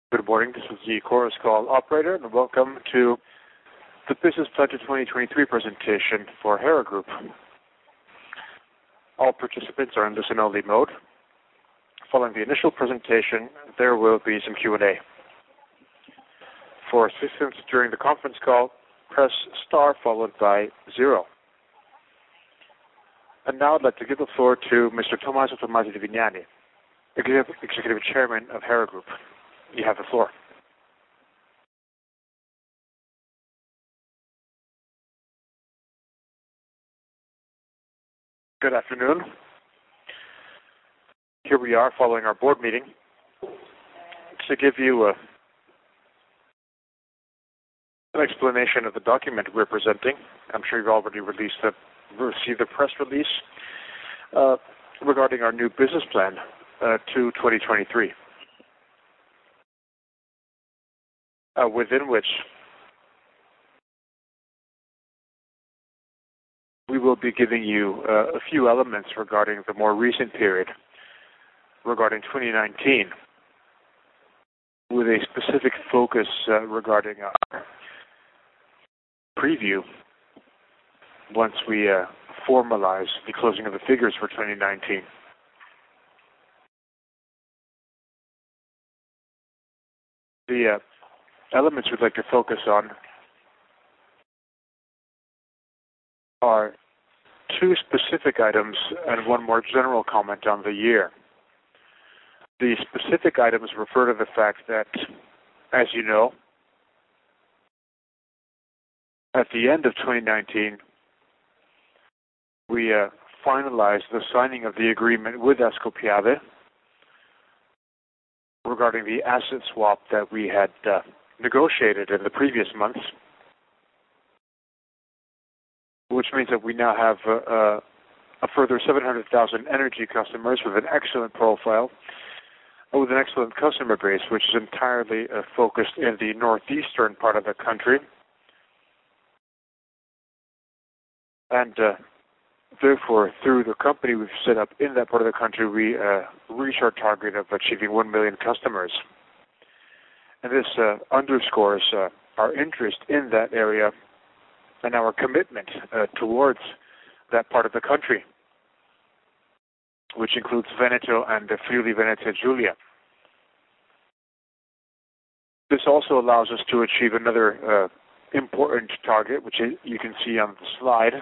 Good morning. This is the Chorus Call operator, and welcome to the Business Plan 2023 presentation for Hera Group. All participants are in listen-only mode. Following the initial presentation, there will be some Q&A. For assistance during the conference call, press star followed by 0. And now I'd like to give the floor to Mr. Tommaso Tommasi di Vignani, Executive Chairman of Hera Group. You have the floor. Good afternoon. Here we are following our board meeting to give you an explanation of the document we're presenting. I'm sure you've already received the press release regarding our new business plan to 2023. Within which we will be giving you a few elements regarding the more recent period, regarding 2019, with a specific focus regarding our preview once we formalize the closing of the figures for 2019. The elements we'd like to focus on are two specific items and one more general comment on the year. The specific items refer to the fact that, as you know, at the end of 2019, we finalized the signing of the agreement with Ascopiave regarding the asset swap that we had negotiated in the previous months, which means that we now have a further 700,000 energy customers with an excellent profile, with an excellent customer base, which is entirely focused in the northeastern part of the country. And therefore, through the company we've set up in that part of the country, we reach our target of achieving 1 million customers. And this underscores our interest in that area and our commitment towards that part of the country, which includes Veneto and the Friuli Venezia Giulia. This also allows us to achieve another important target, which you can see on the slide,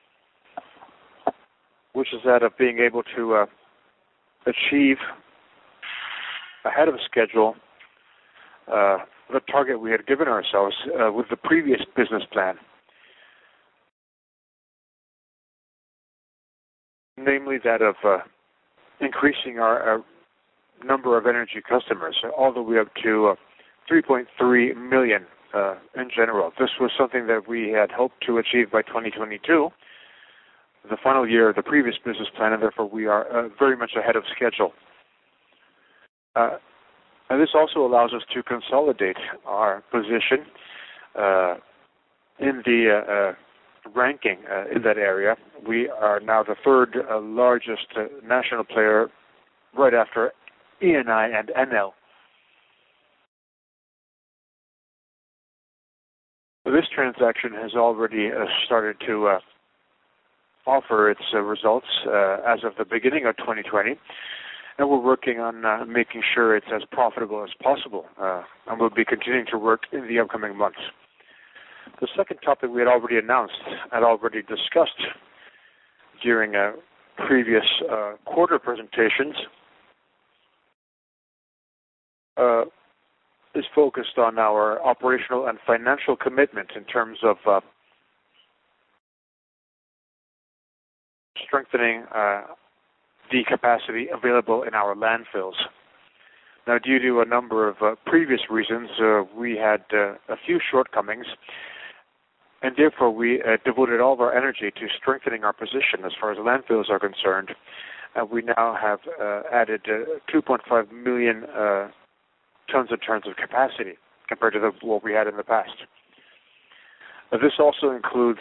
which is that of being able to achieve ahead of schedule the target we had given ourselves with the previous business plan. Namely that of increasing our number of energy customers all the way up to 3.3 million in general. This was something that we had hoped to achieve by 2022, the final year of the previous business plan, and therefore we are very much ahead of schedule. And this also allows us to consolidate our position in the ranking in that area. We are now the third largest national player, right after ENI and Enel. This transaction has already started to offer its results as of the beginning of 2020. And we're working on making sure it's as profitable as possible, and we'll be continuing to work in the upcoming months. The second topic we had already announced and already discussed during previous quarter presentations is focused on our operational and financial commitment in terms of strengthening the capacity available in our landfills. Now, due to a number of previous reasons, we had a few shortcomings, and therefore we devoted all of our energy to strengthening our position as far as landfills are concerned. We now have added 2.5 million tons in terms of capacity compared to what we had in the past. This also includes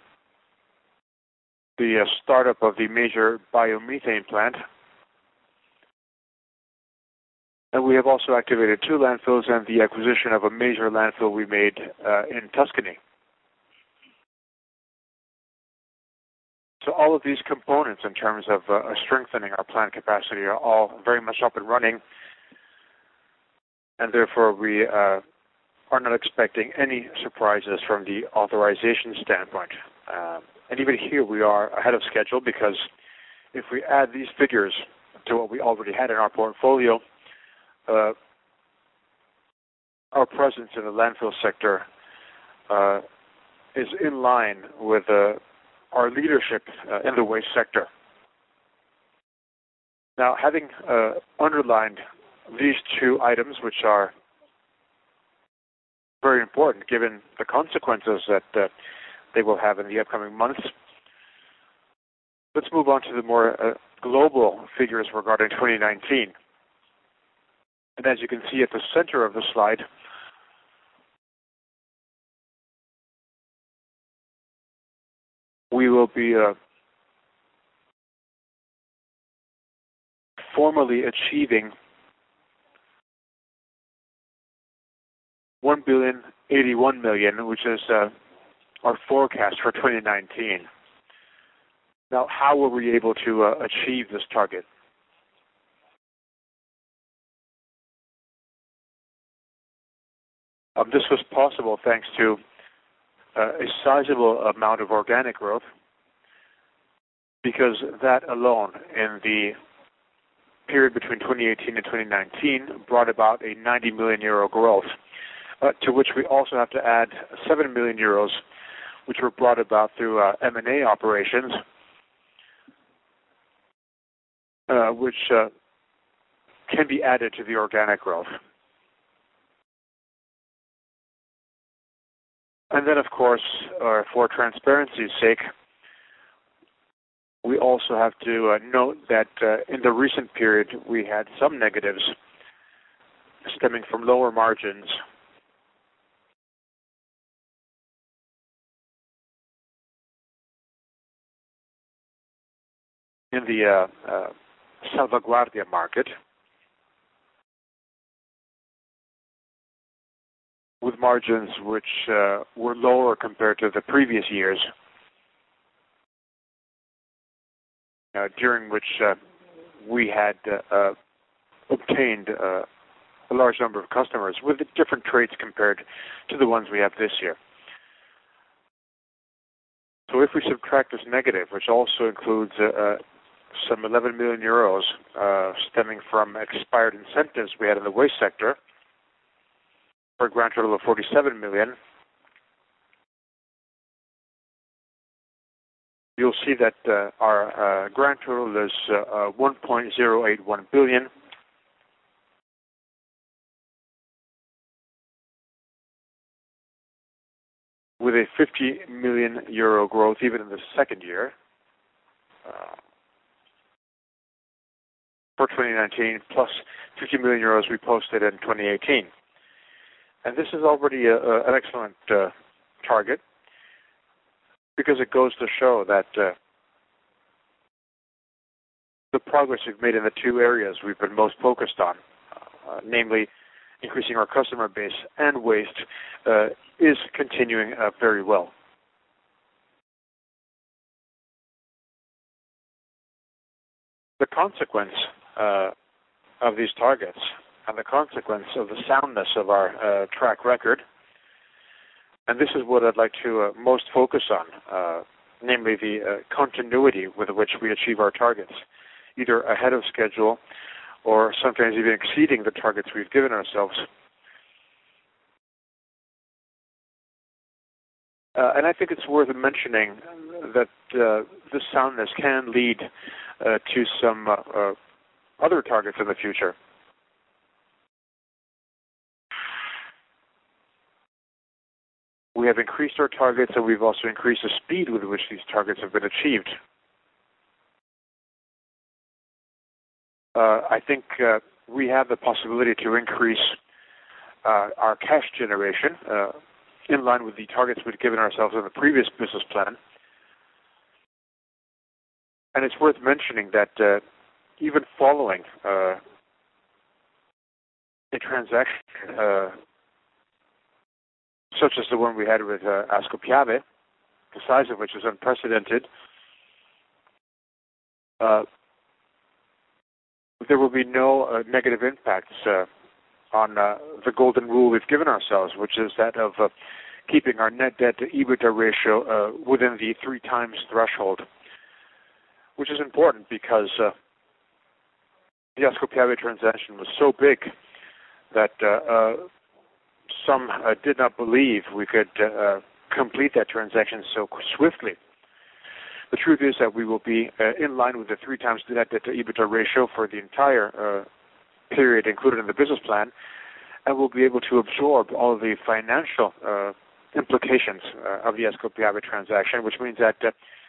the startup of the major biomethane plant, And we have also activated 2 landfills and the acquisition of a major landfill we made in Tuscany. So all of these components in terms of strengthening our plant capacity are all very much up and running, and therefore we are not expecting any surprises from the authorization standpoint. And even here we are ahead of schedule, because if we add these figures to what we already had in our portfolio, our presence in the landfill sector is in line with our leadership in the waste sector. Now, having underlined these 2 items, which are very important given the consequences that they will have in the upcoming months, let's move on to the more global figures regarding 2019. And as you can see at the center of the slide, we will be formally achieving 1,081,000,000, which is our forecast for 2019. Now, how were we able to achieve this target? This was possible thanks to a sizable amount of organic growth, because that alone in the period between 2018 and 2019 brought about a 90 million euro growth, to which we also have to add 7 million euros, which were brought about through M&A operations, which can be added to the organic growth. And then, of course, for transparency's sake, we also have to note that in the recent period we had some negatives stemming from lower margins in the Salvaguardia market, with margins which were lower compared to the previous years, during which we had obtained a large number of customers with different traits compared to the ones we have this year. So if we subtract this negative, which also includes some 11 million euros stemming from expired incentives we had in the waste sector, for a grand total of 47 million, you'll see that our grand total is 1.081 billion, with a 50 million euro growth even in the second year for 2019, plus 50 million euros we posted in 2018. And this is already an excellent target, because it goes to show that the progress we've made in the 2 areas we've been most focused on, namely increasing our customer base and waste, is continuing very well. The consequence of these targets, and the consequence of the soundness of our track record, and this is what I'd like to most focus on, namely the continuity with which we achieve our targets, either ahead of schedule or sometimes even exceeding the targets we've given ourselves. And I think it's worth mentioning that this soundness can lead to some other targets in the future. We have increased our targets, and we've also increased the speed with which these targets have been achieved. I think we have the possibility to increase our cash generation in line with the targets we'd given ourselves in the previous business plan. And it's worth mentioning that even following a transaction such as the one we had with Ascopiave, the size of which is unprecedented, there will be no negative impacts on the golden rule we've given ourselves, which is that of keeping our net debt to EBITDA ratio within the 3 times threshold, which is important because the Ascopiave transaction was so big that some did not believe we could complete that transaction so swiftly. The truth is that we will be in line with the 3 times net debt to EBITDA ratio for the entire period included in the business plan, and we'll be able to absorb all of the financial implications of the Ascopiave transaction, which means that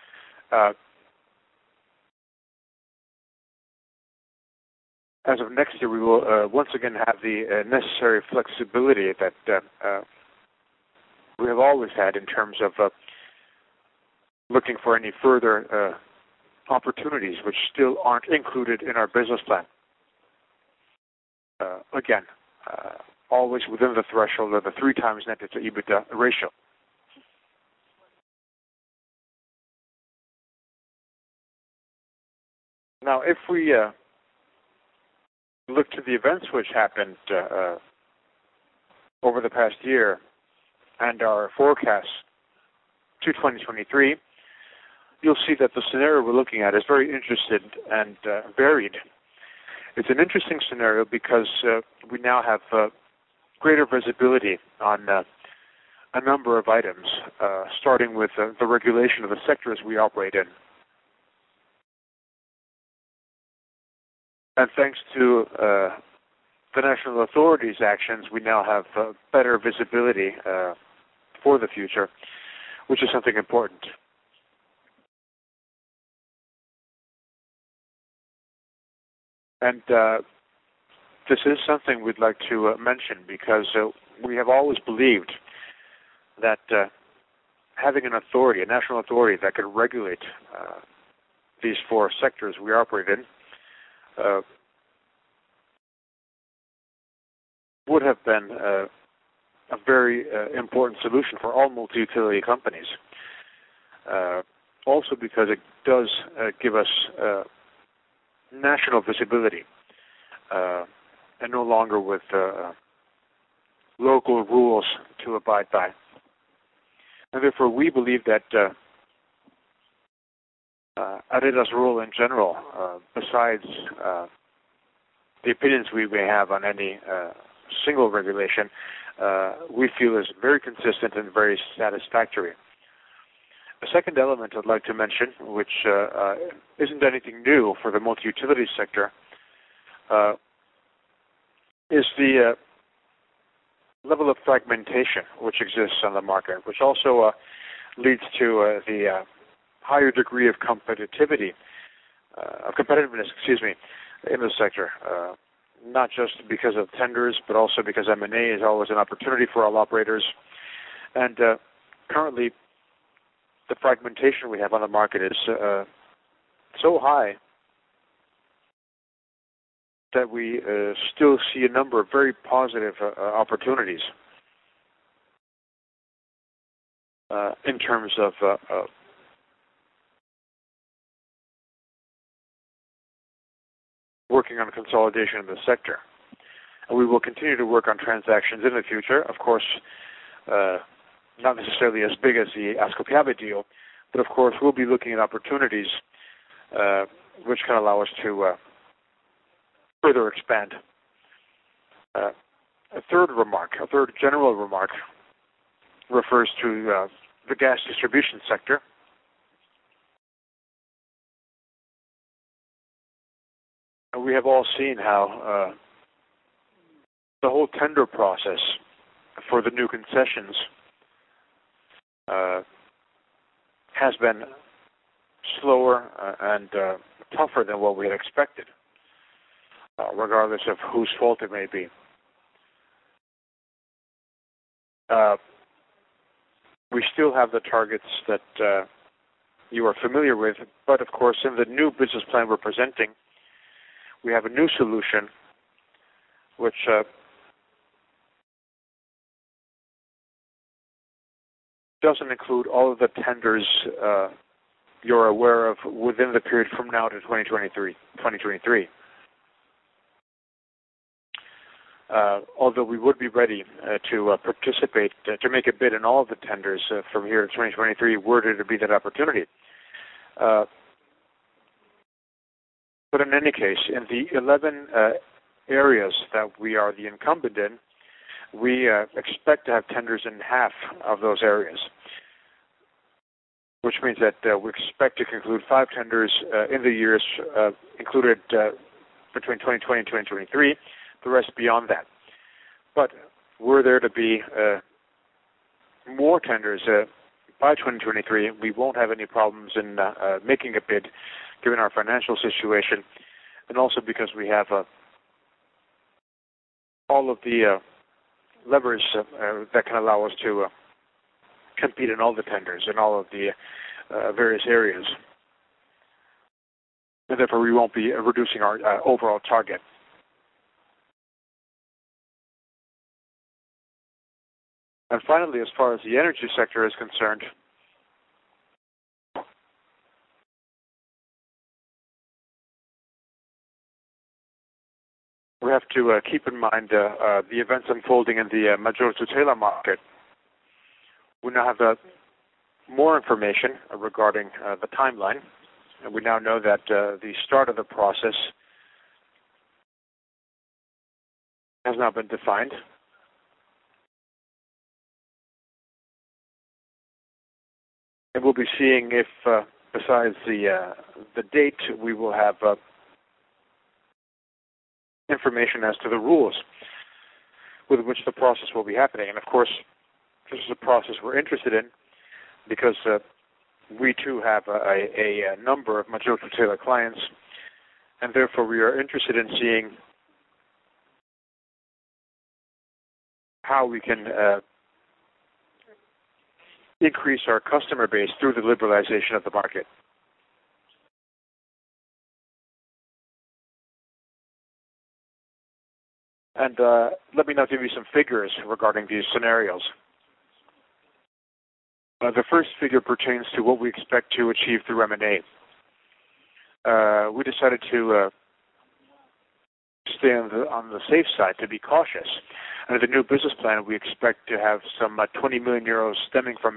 as of next year, we will once again have the necessary flexibility that we have always had in terms of looking for any further opportunities which still aren't included in our business plan. Again, always within the threshold of the 3 times net debt to EBITDA ratio. Now, if we look to the events which happened over the past year and our forecasts to 2023, you'll see that the scenario we're looking at is very interesting and varied. It's an interesting scenario because we now have greater visibility on a number of items, starting with the regulation of the sectors we operate in. And thanks to the national authorities' actions, we now have better visibility for the future, which is something important. And this is something we'd like to mention because we have always believed that having an authority, a national authority that could regulate these 4 sectors we operate in, would have been a very important solution for all multi-utility companies. Also because it does give us national visibility and no longer with local rules to abide by. And therefore we believe that ARERA's role in general, besides the opinions we may have on any single regulation, we feel is very consistent and very satisfactory. A second element I'd like to mention, which isn't anything new for the multi-utility sector, is the level of fragmentation which exists on the market, which also leads to the higher degree of competitiveness, in the sector. Not just because of tenders, but also because M&A is always an opportunity for all operators. And currently, the fragmentation we have on the market is so high that we still see a number of very positive opportunities in terms of working on consolidation in the sector. And we will continue to work on transactions in the future, of course, not necessarily as big as the Ascopiave deal, but of course we'll be looking at opportunities which can allow us to further expand. A third general remark, refers to the gas distribution sector. We have all seen how the whole tender process for the new concessions has been slower and tougher than what we had expected, regardless of whose fault it may be. We still have the targets that you are familiar with, but of course in the new business plan we're presenting, we have a new solution which doesn't include all of the tenders you're aware of within the period from now to 2023. Although we would be ready to participate, to make a bid in all of the tenders from here to 2023, were there to be that opportunity. But in any case, in the 11 areas that we are the incumbent in, we expect to have tenders in half of those areas, which means that we expect to conclude 5 tenders in the years included between 2020 and 2023, the rest beyond that. But were there to be more tenders by 2023, we won't have any problems in making a bid, given our financial situation, and also because we have all of the levers that can allow us to compete in all the tenders in all of the various areas. And therefore, we won't be reducing our overall target. And finally, as far as the energy sector is concerned, we have to keep in mind the events unfolding in the Maggior Tutela market. We now have more information regarding the timeline, and we now know that the start of the process has now been defined. And we'll be seeing if, besides the date, we will have information as to the rules with which the process will be happening. And of course, this is a process we're interested in because we too have a number of Maggior Tutela clients, and therefore we are interested in seeing how we can increase our customer base through the liberalization of the market. And let me now give you some figures regarding these scenarios. The first figure pertains to what we expect to achieve through M&A. We decided to stay on the safe side, to be cautious. Under the new business plan, we expect to have some 20 million euros stemming from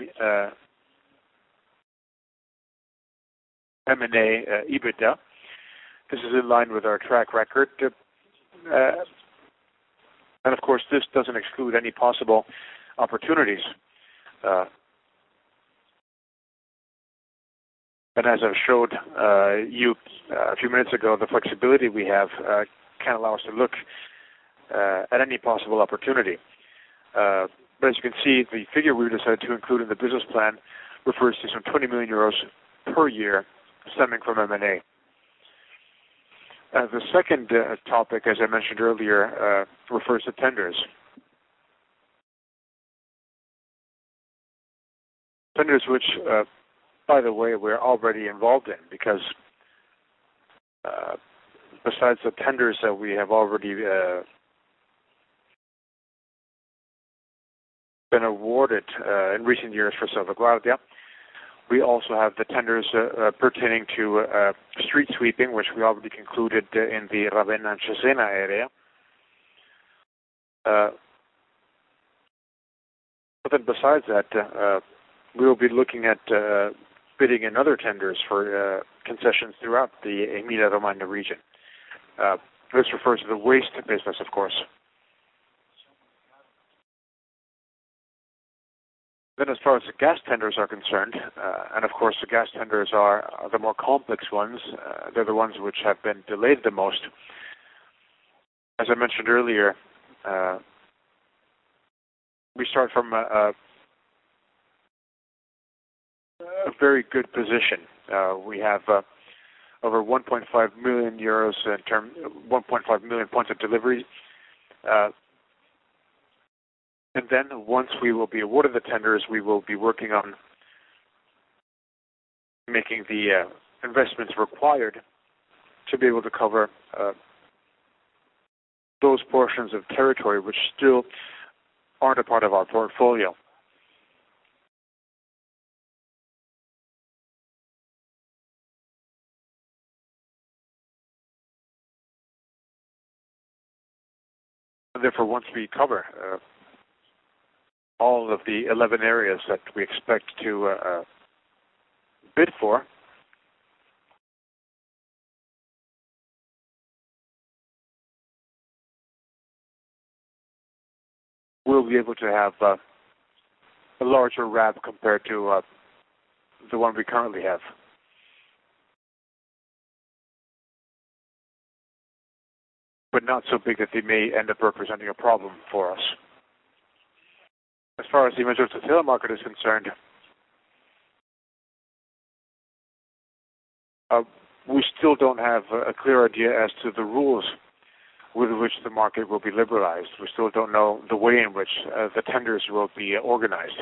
M&A EBITDA. This is in line with our track record. And of course, this doesn't exclude any possible opportunities. And as I've showed you a few minutes ago, the flexibility we have can allow us to look at any possible opportunity. But as you can see, the figure we decided to include in the business plan refers to some 20 million euros per year stemming from M&A. The second topic, as I mentioned earlier, refers to tenders. Tenders which, by the way, we're already involved in because besides the tenders that we have already been awarded in recent years for Salvaguardia, we also have the tenders pertaining to street sweeping, which we already concluded in the Ravenna and Cesena area. But then besides that, we will be looking at bidding in other tenders for concessions throughout the Emilia-Romagna region. This refers to the waste business, of course. Then as far as the gas tenders are concerned, and of course the gas tenders are the more complex ones, they're the ones which have been delayed the most. As I mentioned earlier, we start from a very good position. We have over 1.5 million euros 1.5 million points of delivery. And then once we will be awarded the tenders, we will be working on making the investments required to be able to cover those portions of territory which still aren't a part of our portfolio. therefore, once we cover all of the 11 areas that we expect to bid for, we'll be able to have a larger RAB compared to the one we currently have. But not so big that they may end up representing a problem for us. As far as the Maggior Tutela market is concerned, we still don't have a clear idea as to the rules with which the market will be liberalized. We still don't know the way in which the tenders will be organized.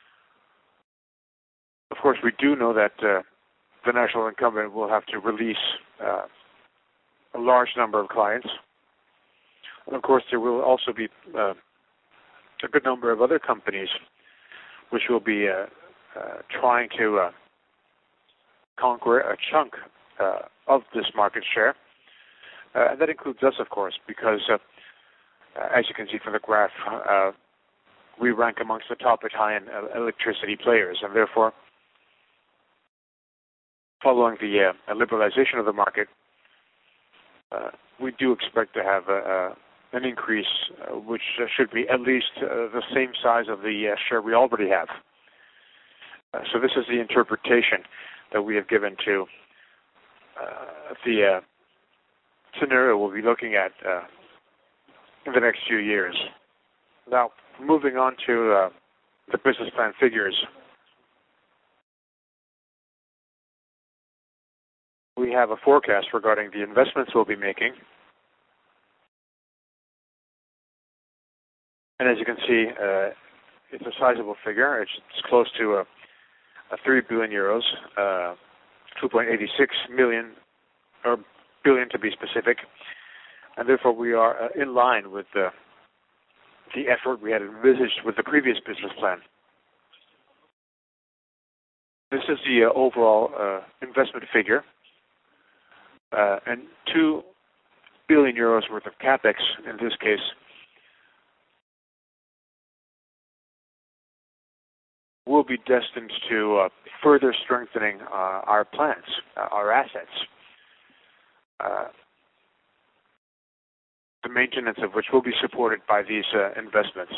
Of course, we do know that the national incumbent will have to release a large number of clients. And of course, there will also be a good number of other companies which will be trying to conquer a chunk of this market share. And that includes us, of course, because as you can see from the graph, we rank amongst the top Italian electricity players, and therefore, following the liberalization of the market, we do expect to have an increase which should be at least the same size of the share we already have. So this is the interpretation that we have given to the scenario we'll be looking at in the next few years. Now, moving on to the business plan figures. We have a forecast regarding the investments we'll be making. And as you can see, it's a sizable figure. It's close to 3 billion euros, 2.86 million, or billion to be specific. And therefore we are in line with the effort we had envisaged with the previous business plan. This is the overall investment figure. And 2 billion euros worth of capex in this case will be destined to further strengthening our plants, our assets, the maintenance of which will be supported by these investments.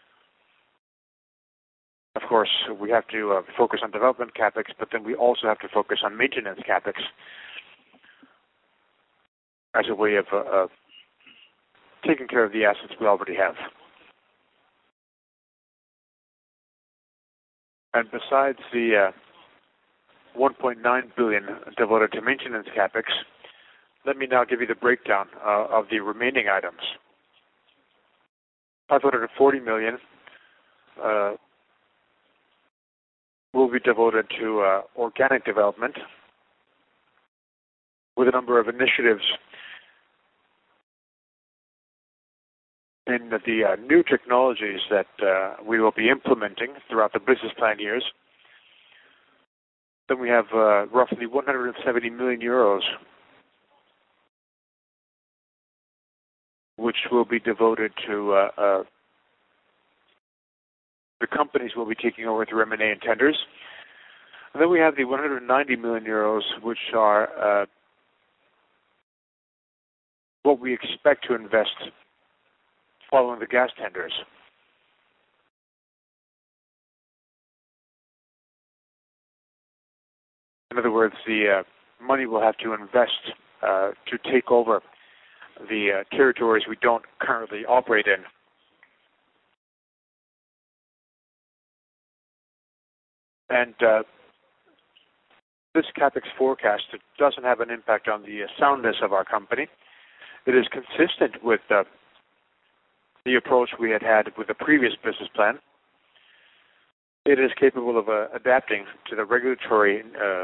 Of course, we have to focus on development capex, but then we also have to focus on maintenance capex as a way of taking care of the assets we already have. And besides the 1.9 billion devoted to maintenance capex, let me now give you the breakdown of the remaining items. 540 million will be devoted to organic development with a number of initiatives in the new technologies that we will be implementing throughout the business plan years. Then we have roughly 170 million euros which will be devoted to the companies we'll be taking over through M&A and tenders. And then we have the 190 million euros, which are what we expect to invest following the gas tenders. In other words, the money we'll have to invest to take over the territories we don't currently operate in. And this capex forecast doesn't have an impact on the soundness of our company. It is consistent with the approach we had with the previous business plan. It is capable of adapting to the regulatory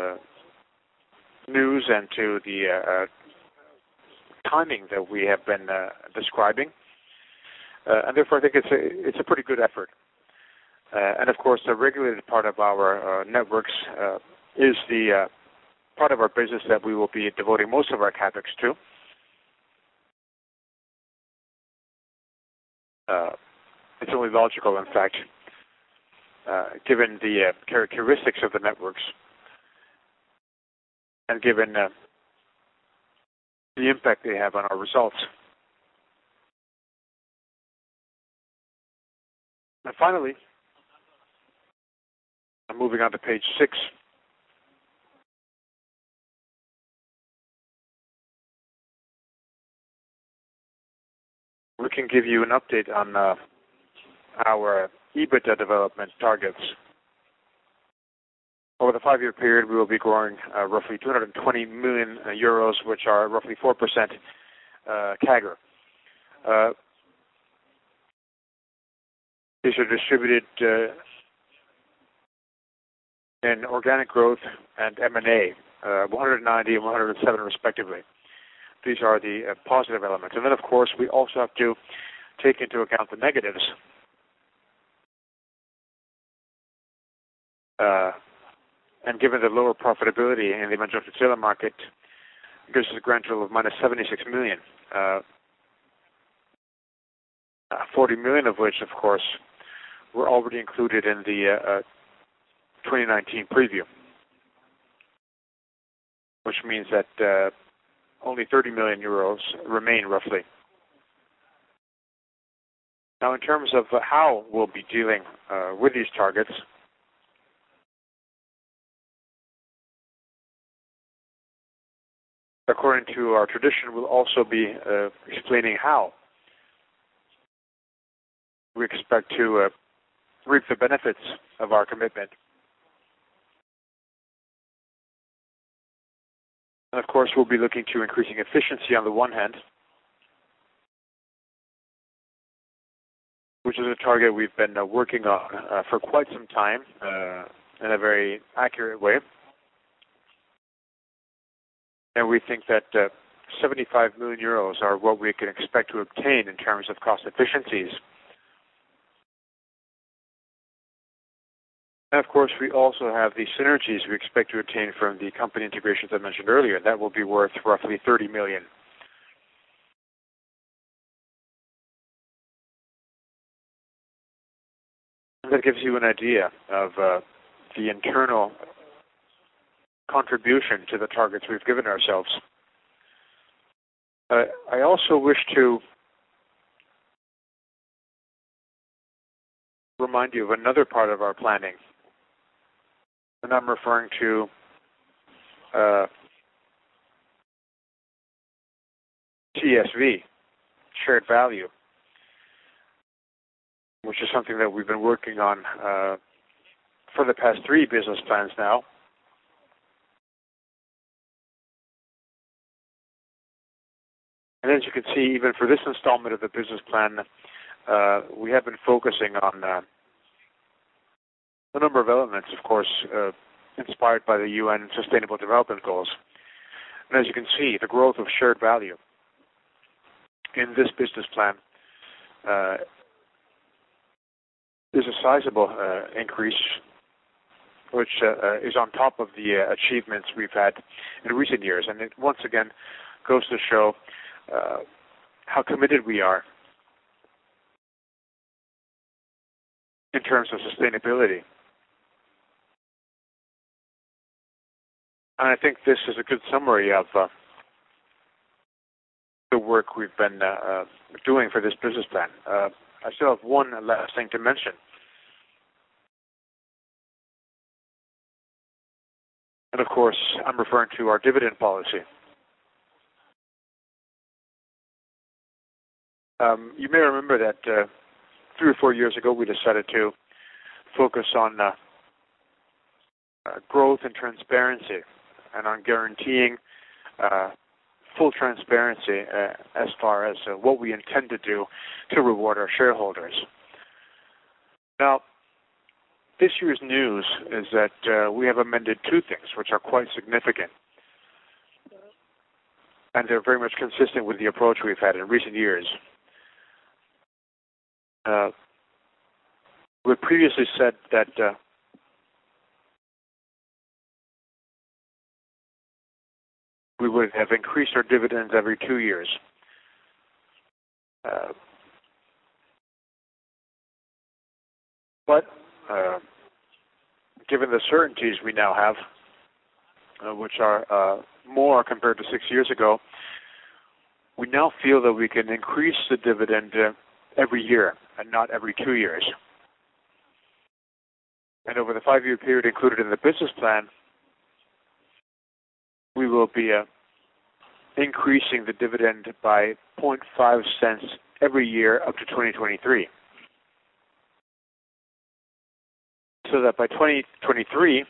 news and to the timing that we have been describing. And therefore, I think it's a pretty good effort. And of course, the regulated part of our networks is the part of our business that we will be devoting most of our capex to. It's only logical, in fact, given the characteristics of the networks and given the impact they have on our results. And finally, I'm moving on to page 6. We can give you an update on our EBITDA development targets. Over the 5-year period, we will be growing roughly 220 million euros, which are roughly 4% CAGR. These are distributed in organic growth and M&A, 190 and 107 respectively. These are the positive elements. And then, of course, we also have to take into account the negatives. And given the lower profitability in the Maggior Tutela market, it gives us a grand total of minus 76 million. 40 million of which, of course, were already included in the 2019 preview, which means that only 30 million euros remain, roughly. Now, in terms of how we'll be dealing with these targets, according to our tradition, we'll also be explaining how we expect to reap the benefits of our commitment. And of course, we'll be looking to increasing efficiency on the one hand, which is a target we've been working on for quite some time in a very accurate way. And we think that 75 million euros are what we can expect to obtain in terms of cost efficiencies. And of course, we also have the synergies we expect to obtain from the company integrations I mentioned earlier. That will be worth roughly 30 million. And that gives you an idea of the internal contribution to the targets we've given ourselves. I also wish to remind you of another part of our planning. And I'm referring to TSV, shared value, which is something that we've been working on for the past 3 business plans now. And as you can see, even for this installment of the business plan, we have been focusing on a number of elements, of course, inspired by the UN Sustainable Development Goals. And as you can see, the growth of shared value in this business plan is a sizable increase, which is on top of the achievements we've had in recent years. And it once again goes to show how committed we are in terms of sustainability. And I think this is a good summary of the work we've been doing for this business plan. I still have one last thing to mention. And of course, I'm referring to our dividend policy. You may remember that 3 or 4 years ago, we decided to focus on growth and transparency and on guaranteeing full transparency as far as what we intend to do to reward our shareholders. Now, this year's news is that we have amended 2 things which are quite significant. And they're very much consistent with the approach we've had in recent years. We previously said that we would have increased our dividends every 2 years. But given the certainties we now have, which are more compared to 6 years ago, we now feel that we can increase the dividend every year and not every 2 years. And over the 5-year period included in the business plan, we will be increasing the dividend by 0.5 cents every year up to 2023. So that by 2023,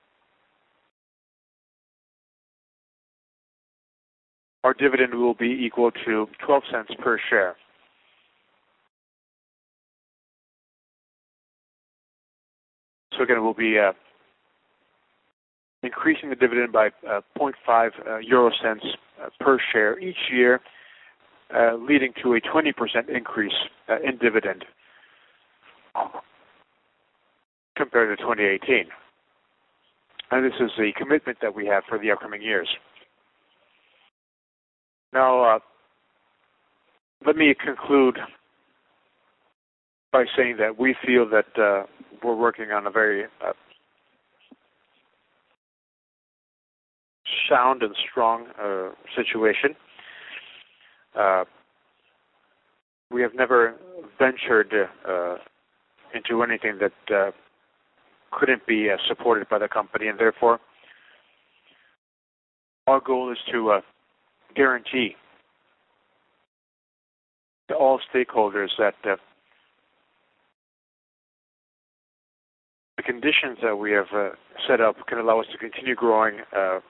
our dividend will be equal to 12 cents per share. So again, we'll be increasing the dividend by 0.5 euro cents per share each year, leading to a 20% increase in dividend compared to 2018. And this is a commitment that we have for the upcoming years. Now, let me conclude by saying that we feel that we're working on a very sound and strong situation. We have never ventured into anything that couldn't be supported by the company, and therefore our goal is to guarantee to all stakeholders that the conditions that we have set up can allow us to continue growing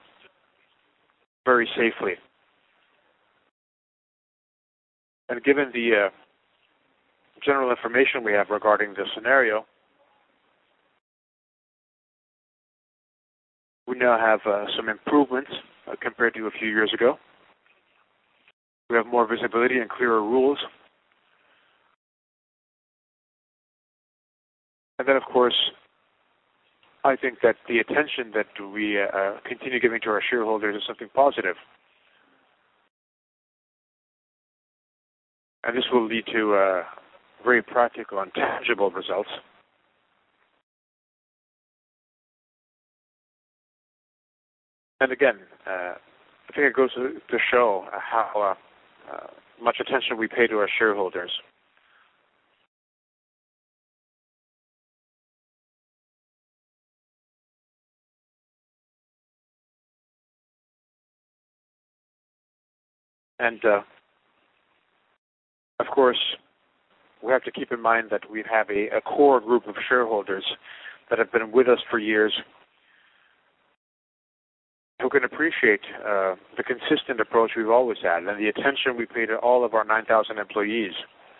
very safely. And given the general information we have regarding the scenario, we now have some improvements compared to a few years ago. We have more visibility and clearer rules. And then, of course, I think that the attention that we continue giving to our shareholders is something positive. And this will lead to very practical and tangible results. And again, I think it goes to show how much attention we pay to our shareholders. And, of course, we have to keep in mind that we have a core group of shareholders that have been with us for years, who can appreciate the consistent approach we've always had and the attention we pay to all of our 9,000 employees.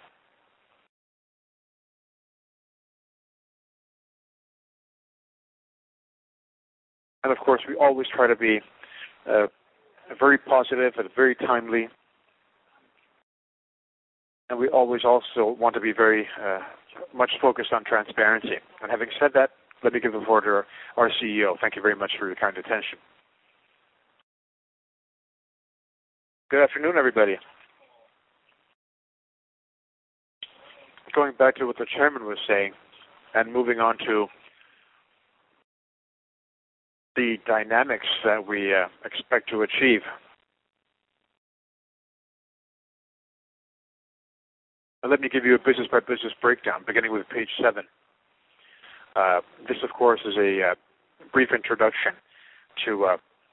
And of course, we always try to be very positive and very timely. And we always also want to be very much focused on transparency. And having said that, let me give the floor to our CEO. Thank you very much for your kind attention. Good afternoon, everybody. Going back to what the chairman was saying and moving on to the dynamics that we expect to achieve. And let me give you a business-by-business breakdown, beginning with page 7. This, of course, is a brief introduction to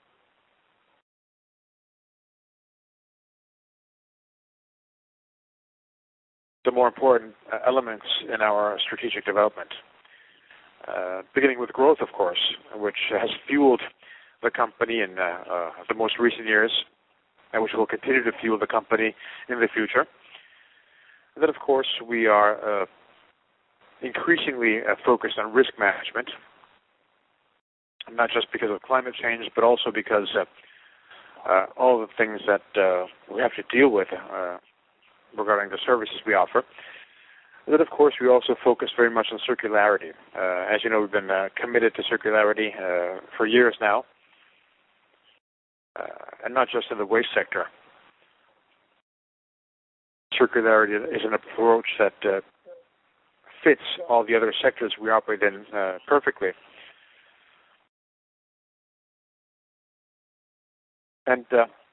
the more important elements in our strategic development. Beginning with growth, of course, which has fueled the company in the most recent years, and which will continue to fuel the company in the future. And then, of course, we are increasingly focused on risk management, not just because of climate change, but also because all the things that we have to deal with regarding the services we offer. And then, of course, we also focus very much on circularity. As you know, we've been committed to circularity for years now, and not just in the waste sector. Circularity is an approach that fits all the other sectors we operate in perfectly. And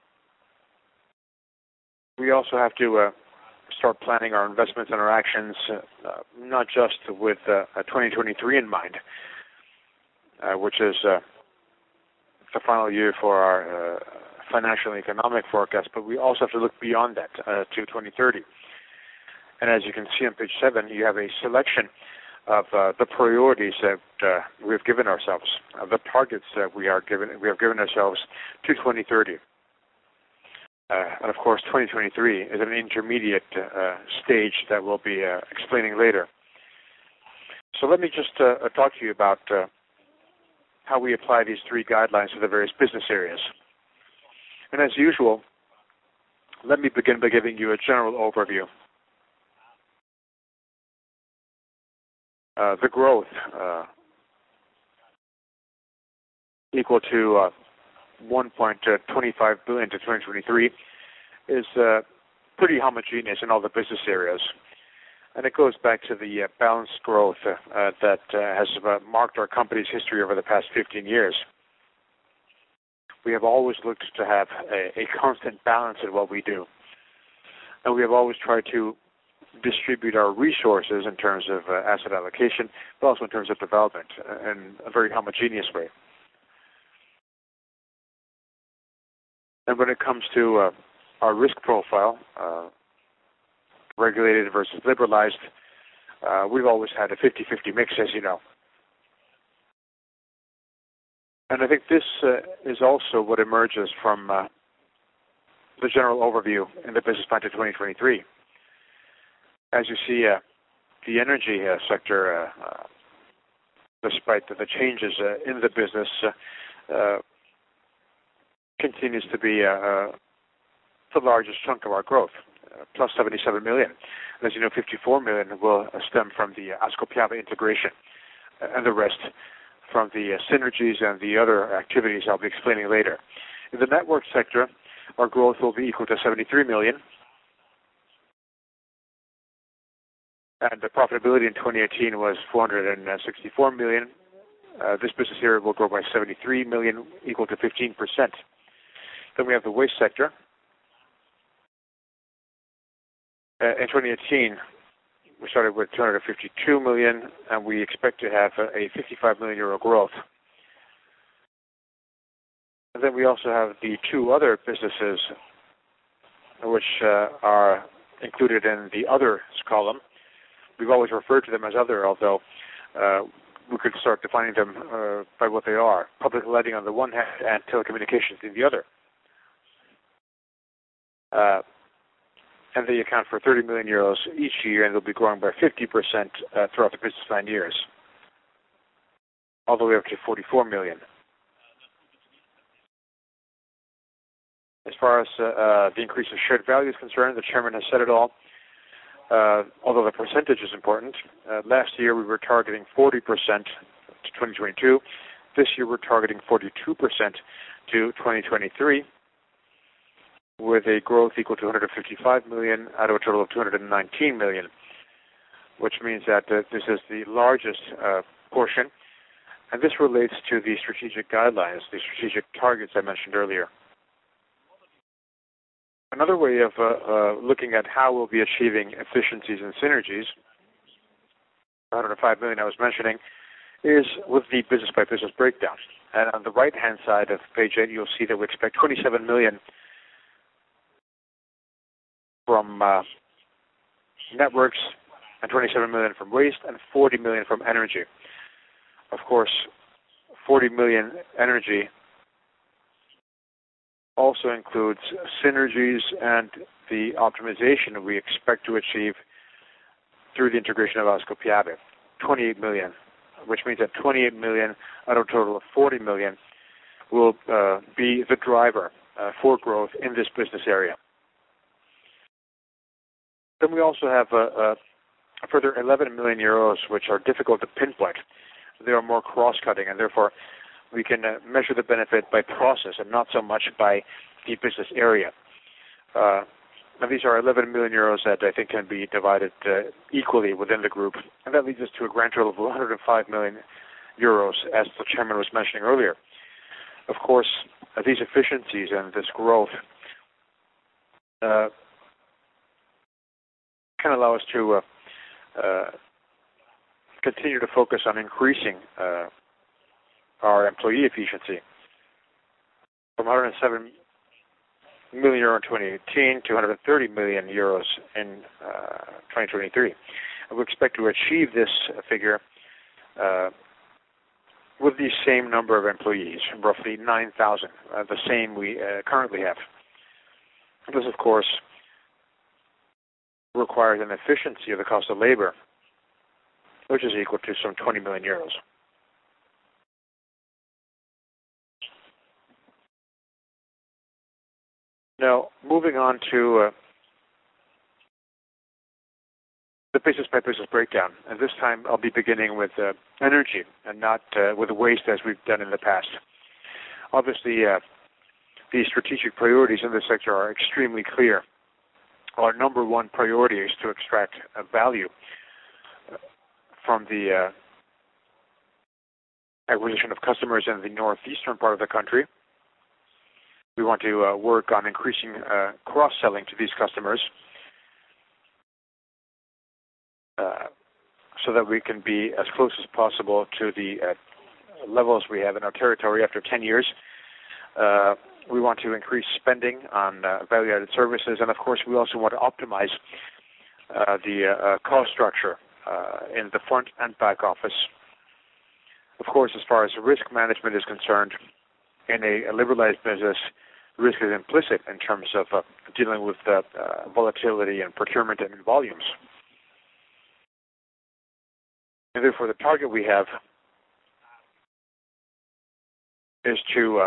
we also have to start planning our investments and our actions, not just with 2023 in mind, which is the final year for our financial and economic forecast, but we also have to look beyond that to 2030. And as you can see on page 7, you have a selection of the priorities that we've given ourselves, the targets that we have given ourselves to 2030. And of course, 2023 is an intermediate stage that we'll be explaining later. So let me just talk to you about how we apply these 3 guidelines to the various business areas. And as usual, let me begin by giving you a general overview. The growth equal to 1.25 billion to 2023 is pretty homogeneous in all the business areas. And it goes back to the balanced growth that has marked our company's history over the past 15 years. We have always looked to have a constant balance in what we do. And we have always tried to distribute our resources in terms of asset allocation, but also in terms of development in a very homogeneous way. And when it comes to our risk profile, regulated versus liberalized, we've always had a 50-50 mix, as you know. And I think this is also what emerges from the general overview in the business plan to 2023. As you see, the energy sector, despite the changes in the business, continues to be the largest chunk of our growth, plus 77 million. And as you know, 54 million will stem from the Ascopiave integration, and the rest from the synergies and the other activities I'll be explaining later. In the network sector, our growth will be equal to 73 million. And the profitability in 2018 was 464 million. This business area will grow by 73 million, equal to 15%. Then we have the waste sector. In 2018, we started with 252 million, and we expect to have a 55 million euro growth. And then we also have the 2 other businesses, which are included in the others column. We've always referred to them as other, although we could start defining them by what they are. Public lighting on the one hand and telecommunications in the other. And they account for 30 million euros each year, and they'll be growing by 50% throughout the business plan years, all the way up to 44 million. As far as the increase in shared value is concerned, the chairman has said it all. Although the percentage is important, last year we were targeting 40% to 2022. This year we're targeting 42% to 2023, with a growth equal to 155 million out of a total of 219 million, which means that this is the largest portion. And this relates to the strategic guidelines, the strategic targets I mentioned earlier. Another way of looking at how we'll be achieving efficiencies and synergies, 105 million I was mentioning, is with the business-by-business breakdown. And on the right-hand side of page 8, you'll see that we expect 27 million from networks, and 27 million from waste, and 40 million from energy. Of course, 40 million energy also includes synergies and the optimization we expect to achieve through the integration of Ascopiave, 28 million, which means that 28 million out of a total of 40 million will be the driver for growth in this business area. Then we also have a further 11 million euros, which are difficult to pinpoint. They are more cross-cutting, and therefore we can measure the benefit by process and not so much by the business area. Now, these are 11 million euros that I think can be divided equally within the group, and that leads us to a grand total of 105 million euros, as the chairman was mentioning earlier. Of course, these efficiencies and this growth can allow us to continue to focus on increasing our employee efficiency from 107 million euro in 2018 to 130 million euros in 2023. And we expect to achieve this figure with the same number of employees, roughly 9,000, the same we currently have. This, of course, requires an efficiency of the cost of labor, which is equal to some 20 million euros. Now, moving on to the business-by-business breakdown, and this time I'll be beginning with energy and not with waste as we've done in the past. Obviously, the strategic priorities in this sector are extremely clear. Our number one priority is to extract value from the acquisition of customers in the northeastern part of the country. We want to work on increasing cross-selling to these customers so that we can be as close as possible to the levels we have in our territory after 10 years. We want to increase spending on value-added services, and of course we also want to optimize the cost structure in the front and back office. Of course, as far as risk management is concerned, in a liberalized business, risk is implicit in terms of dealing with volatility and procurement and volumes. And therefore, the target we have is to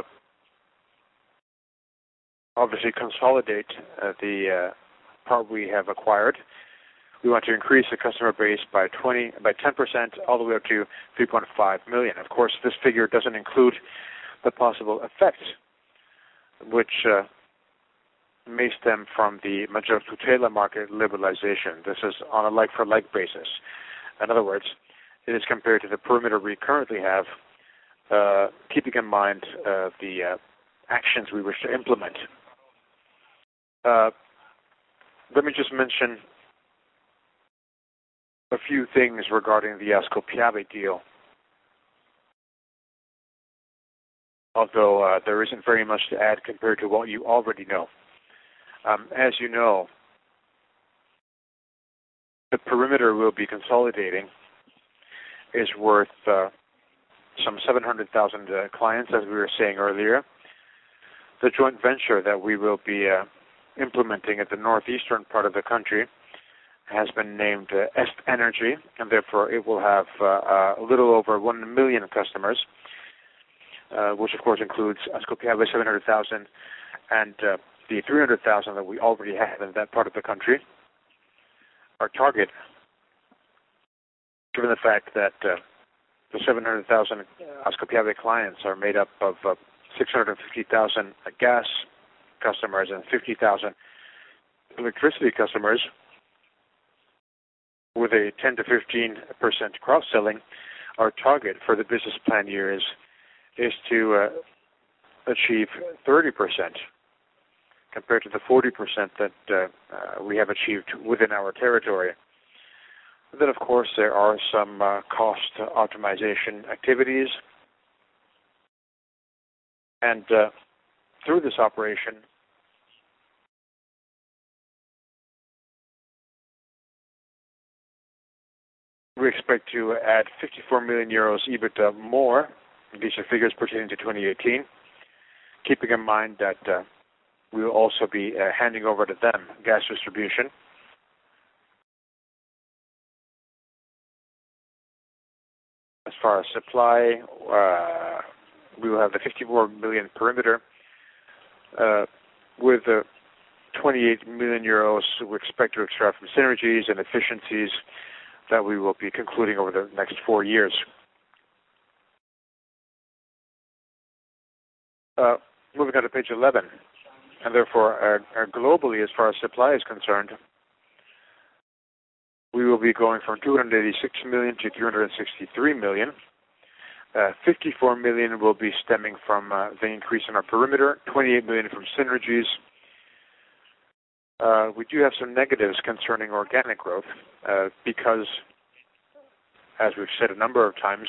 obviously consolidate the part we have acquired. We want to increase the customer base by 10% all the way up to 3.5 million. Of course, this figure doesn't include the possible effects which may stem from the Maggior Tutela market liberalization. This is on a like-for-like basis. In other words, it is compared to the perimeter we currently have, keeping in mind the actions we wish to implement. Let me just mention a few things regarding the Ascopiave deal. Although there isn't very much to add compared to what you already know. As you know, the perimeter we'll be consolidating is worth some 700,000 clients, as we were saying earlier. The joint venture that we will be implementing at the northeastern part of the country has been named Est Energy, and therefore it will have a little over 1 million customers, which of course includes Ascopiave 700,000 and the 300,000 that we already have in that part of the country. Our target, given the fact that the 700,000 Ascopiave clients are made up of 650,000 gas customers and 50,000 electricity customers, with a 10 to 15% cross-selling, our target for the business plan year is to achieve 30% compared to the 40% that we have achieved within our territory. Then, of course, there are some cost optimization activities, and through this operation, we expect to add 54 million euros EBITDA more. These are figures pertaining to 2018, keeping in mind that we will also be handing over to them gas distribution. As far as supply, we will have the 54 million perimeter with 28 million euros we expect to extract from synergies and efficiencies that we will be concluding over the next 4 years. Moving on to page 11. And therefore, globally, as far as supply is concerned, we will be going from 286 million to 363 million. 54 million will be stemming from the increase in our perimeter, 28 million from synergies. We do have some negatives concerning organic growth because, as we've said a number of times,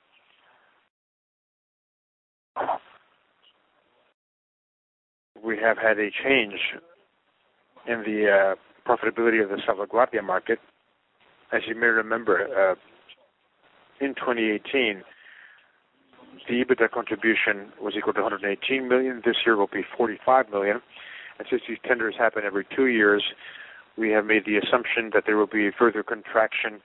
we have had a change in the profitability of the Salvaguardia market. As you may remember, in 2018, the EBITDA contribution was equal to 118 million. This year will be 45 million. And since these tenders happen every 2 years, we have made the assumption that there will be a further contraction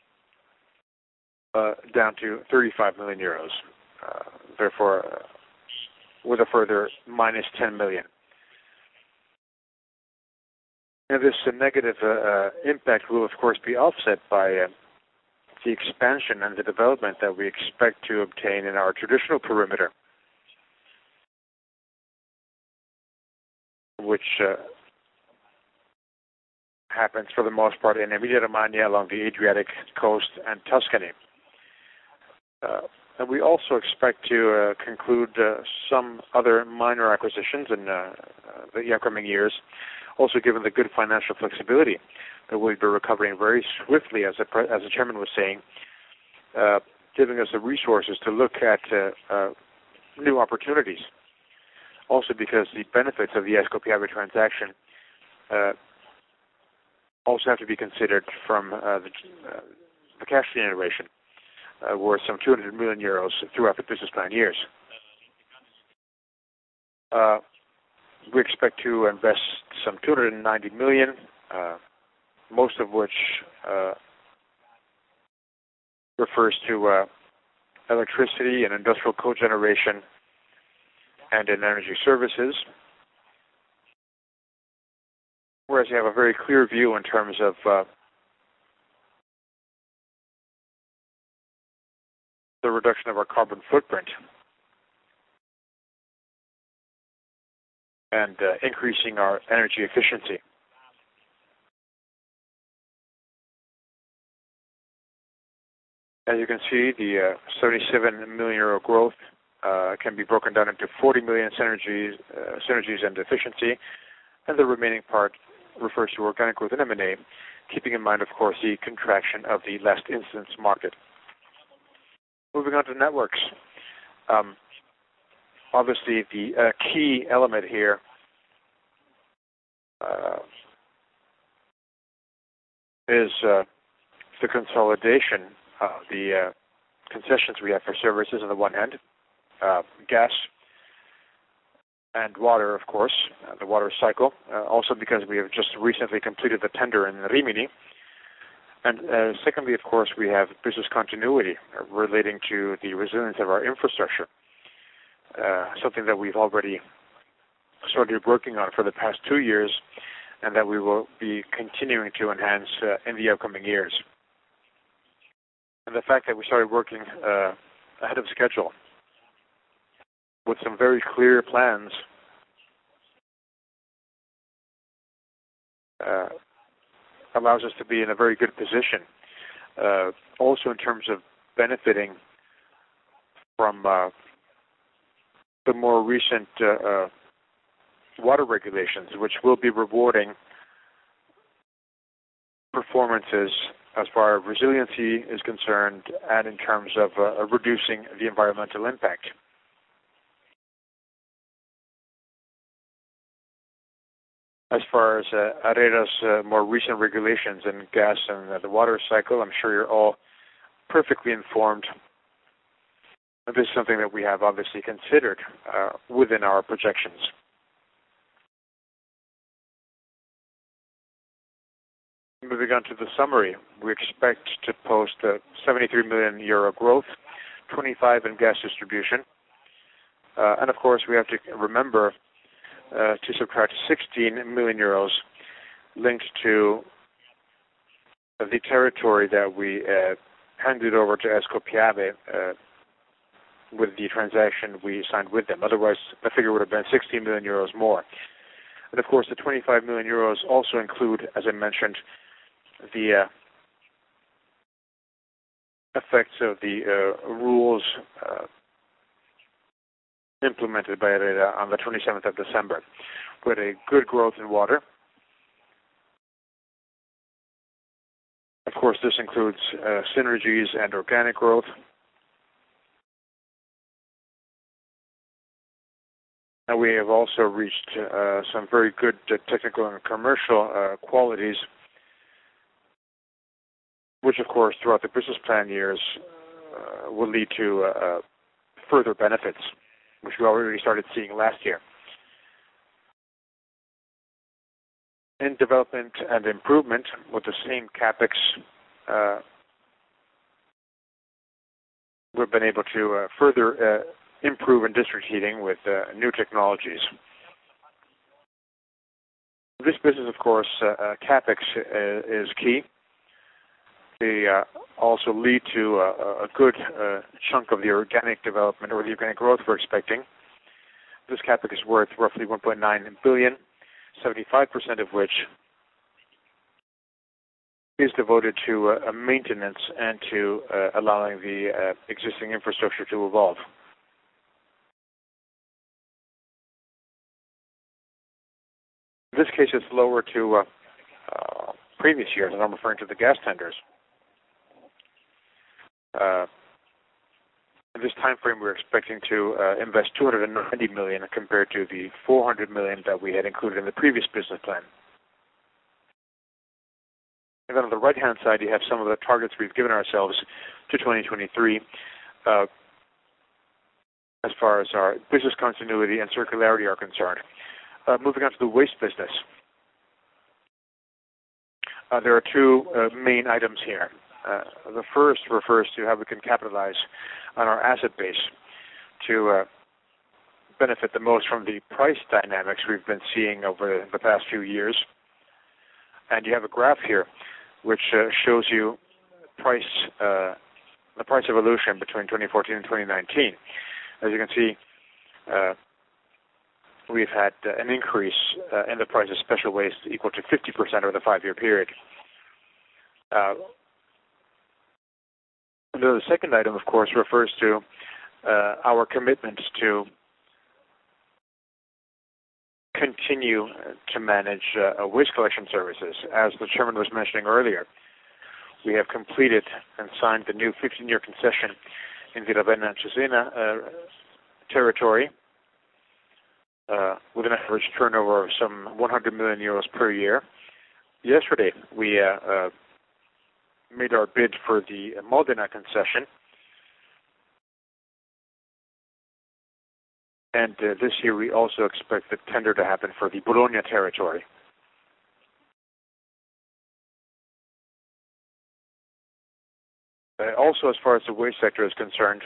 down to 35 million euros. Therefore, with a further minus 10 million. And this negative impact will, of course, be offset by the expansion and the development that we expect to obtain in our traditional perimeter, which happens for the most part in Emilia-Romagna, along the Adriatic coast and Tuscany. And we also expect to conclude some other minor acquisitions in the upcoming years, also given the good financial flexibility that we'll be recovering very swiftly, as the chairman was saying, giving us the resources to look at new opportunities. Also because the benefits of the Ascopiave transaction also have to be considered from the cash generation, worth some 200 million euros throughout the business plan years. We expect to invest some 290 million, most of which refers to electricity and industrial cogeneration and in energy services, whereas you have a very clear view in terms of the reduction of our carbon footprint and increasing our energy efficiency. As you can see, the 77 million euro growth can be broken down into 40 million synergies and efficiency, and the remaining part refers to organic growth and M&A, keeping in mind, of course, the contraction of the last instance market. Moving on to networks. Obviously, the key element here is the consolidation of the concessions we have for services on the one hand, gas and water, of course, the water cycle, also because we have just recently completed the tender in Rimini. And secondly, of course, we have business continuity relating to the resilience of our infrastructure, something that we've already started working on for the past 2 years and that we will be continuing to enhance in the upcoming years. And the fact that we started working ahead of schedule with some very clear plans allows us to be in a very good position, also in terms of benefiting from the more recent water regulations, which will be rewarding performances as far as resiliency is concerned and in terms of reducing the environmental impact. As far as ARERA's more recent regulations in gas and the water cycle, I'm sure you're all perfectly informed. And this is something that we have obviously considered within our projections. Moving on to the summary, we expect to post a 73 million euro growth, 25 in gas distribution. And of course, we have to remember to subtract 16 million euros linked to the territory that we handed over to Ascopiave with the transaction we signed with them. Otherwise, the figure would have been 16 million euros more. And of course, the 25 million euros also include, as I mentioned, the effects of the rules implemented by ARERA on the 27th of December. We had a good growth in water. Of course, this includes synergies and organic growth. And we have also reached some very good technical and commercial qualities, which, of course, throughout the business plan years will lead to further benefits, which we already started seeing last year. In development and improvement, with the same CapEx, we've been able to further improve in district heating with new technologies. This business, of course, CapEx is key. They also lead to a good chunk of the organic development or the organic growth we're expecting. This CapEx is worth roughly 1.9 billion, 75% of which is devoted to maintenance and to allowing the existing infrastructure to evolve. In this case, it's lower to previous years, and I'm referring to the gas tenders. In this time frame, we're expecting to invest 290 million compared to the 400 million that we had included in the previous business plan. And then on the right-hand side, you have some of the targets we've given ourselves to 2023 as far as our business continuity and circularity are concerned. Moving on to the waste business. There are two main items here. The first refers to how we can capitalize on our asset base to benefit the most from the price dynamics we've been seeing over the past few years. And you have a graph here which shows you the price evolution between 2014 and 2019. As you can see, we've had an increase in the price of special waste equal to 50% over the 5-year period. The second item, of course, refers to our commitment to continue to manage waste collection services. As the chairman was mentioning earlier, we have completed and signed the new 15-year concession in the Ravenna and Cesena territory with an average turnover of some 100 million euros per year. Yesterday, we made our bid for the Modena concession. And this year we also expect the tender to happen for the Bologna territory. Also, as far as the waste sector is concerned,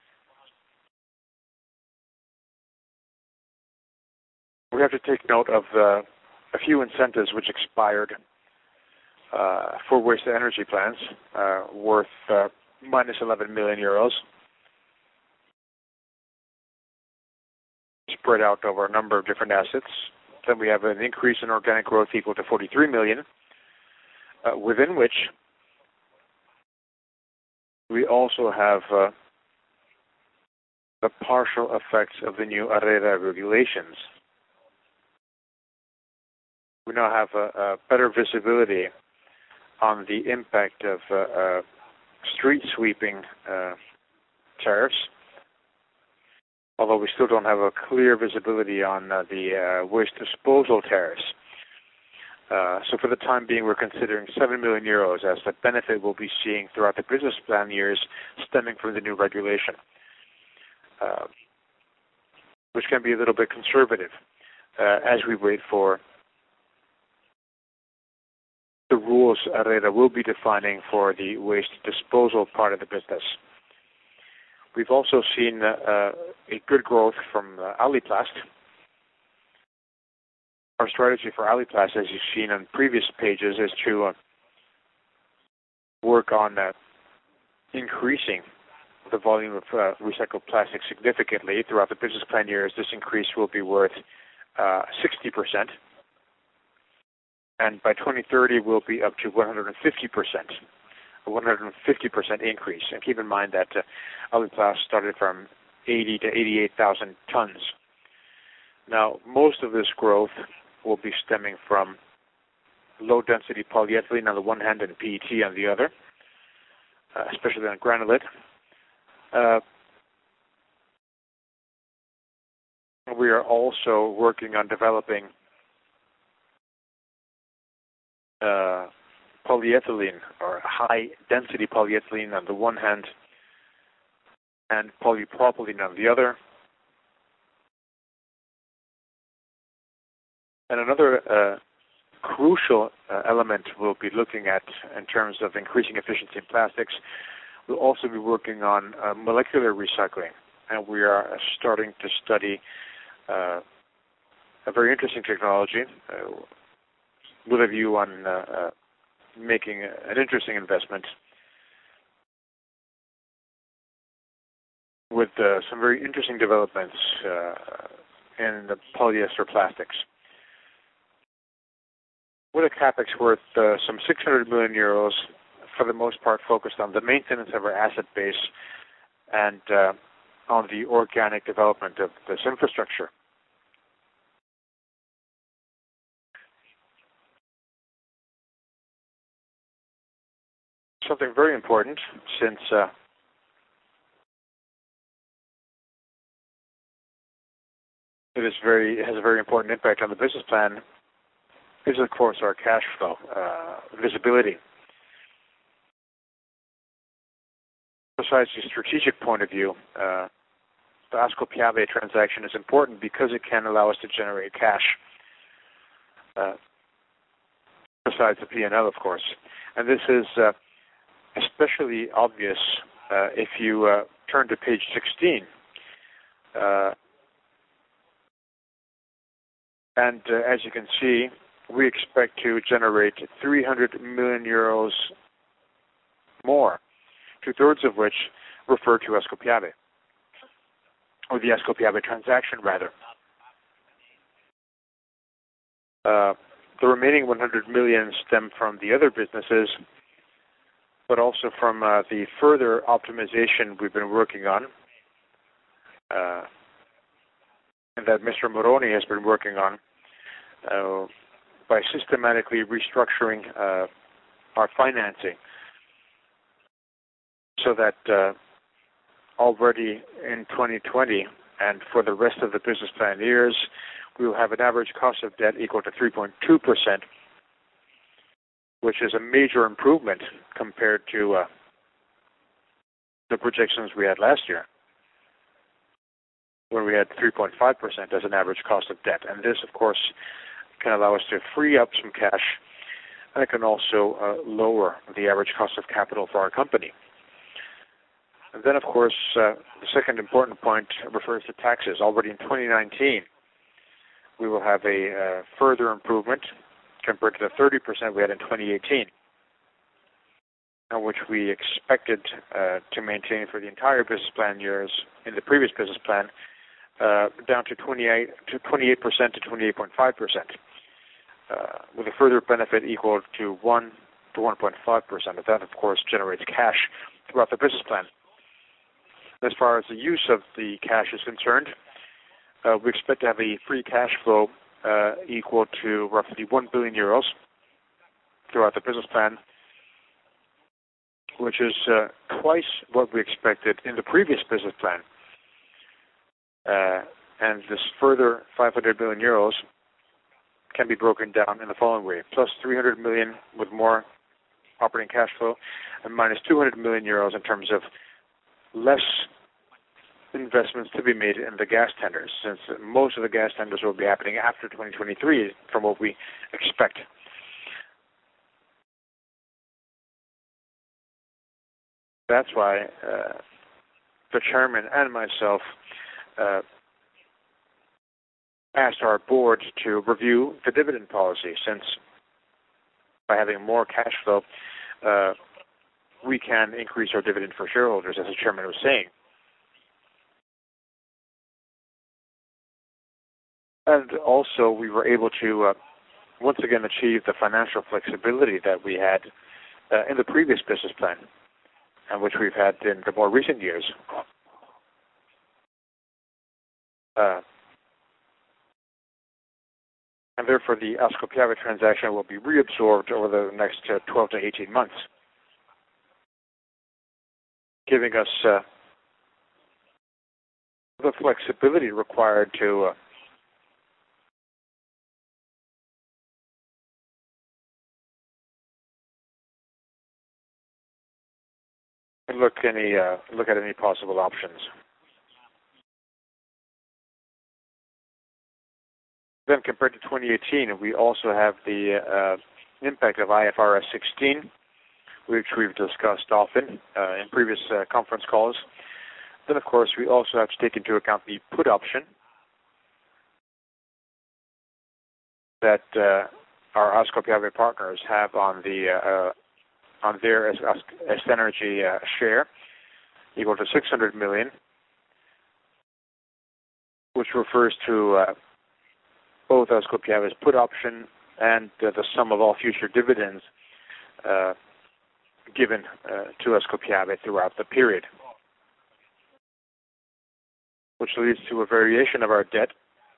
we have to take note of a few incentives which expired for waste-to-energy plants worth minus 11 million euros, spread out over a number of different assets. Then we have an increase in organic growth equal to 43 million, within which we also have the partial effects of the new ARERA regulations. We now have a better visibility on the impact of street sweeping tariffs, although we still don't have a clear visibility on the waste disposal tariffs. So for the time being, we're considering 7 million euros as the benefit we'll be seeing throughout the business plan years stemming from the new regulation, which can be a little bit conservative as we wait for the rules ARERA will be defining for the waste disposal part of the business. We've also seen a good growth from Aliplast. Our strategy for Aliplast, as you've seen on previous pages, is to work on increasing the volume of recycled plastic significantly throughout the business plan years. This increase will be worth 60%. And by 2030, we'll be up to 150%, a 150% increase. And keep in mind that Aliplast started from 80 to 88,000 tons. Now, most of this growth will be stemming from low-density polyethylene on the one hand and PET on the other, especially on granulate. We are also working on developing polyethylene, or high-density polyethylene on the one hand and polypropylene on the other. And another crucial element we'll be looking at in terms of increasing efficiency in plastics, we'll also be working on molecular recycling. And we are starting to study a very interesting technology with a view on making an interesting investment with some very interesting developments in the polyester plastics. With a capex worth some 600 million euros, for the most part focused on the maintenance of our asset base and on the organic development of this infrastructure. Something very important, since it has a very important impact on the business plan, is of course our cash flow visibility. Besides the strategic point of view, the Ascopiave transaction is important because it can allow us to generate cash, besides the P&L, of course. And this is especially obvious if you turn to page 16. And as you can see, we expect to generate 300 million euros more, two-thirds of which refer to Ascopiave, or the Ascopiave transaction, rather. The remaining 100 million stem from the other businesses, but also from the further optimization we've been working on, and that Mr. Moroni has been working on, by systematically restructuring our financing, so that already in 2020 and for the rest of the business plan years, we will have an average cost of debt equal to 3.2%, which is a major improvement compared to the projections we had last year, where we had 3.5% as an average cost of debt. And this, of course, can allow us to free up some cash, and it can also lower the average cost of capital for our company. And then, of course, the second important point refers to taxes. Already in 2019, we will have a further improvement compared to the 30% we had in 2018, which we expected to maintain for the entire business plan years in the previous business plan, down to 28% to 28.5%, with a further benefit equal to 1 to 1.5%. That, of course, generates cash throughout the business plan. As far as the use of the cash is concerned, we expect to have a free cash flow equal to roughly 1 billion euros throughout the business plan, which is twice what we expected in the previous business plan. And this further 500 million euros can be broken down in the following way: plus 300 million with more operating cash flow, and minus 200 million euros in terms of less investments to be made in the gas tenders, since most of the gas tenders will be happening after 2023, from what we expect. That's why the chairman and myself asked our board to review the dividend policy, since by having more cash flow, we can increase our dividend for shareholders, as the chairman was saying. And also, we were able to once again achieve the financial flexibility that we had in the previous business plan, and which we've had in the more recent years. And therefore, the Ascopiave transaction will be reabsorbed over the next 12 to 18 months, giving us the flexibility required to look at any possible options. Then, compared to 2018, we also have the impact of IFRS 16, which we've discussed often in previous conference calls. Then, of course, we also have to take into account the put option that our Ascopiave partners have on their Est-Energy share, equal to 600 million, which refers to both Ascopiave's put option and the sum of all future dividends given to Ascopiave throughout the period, which leads to a variation of our debt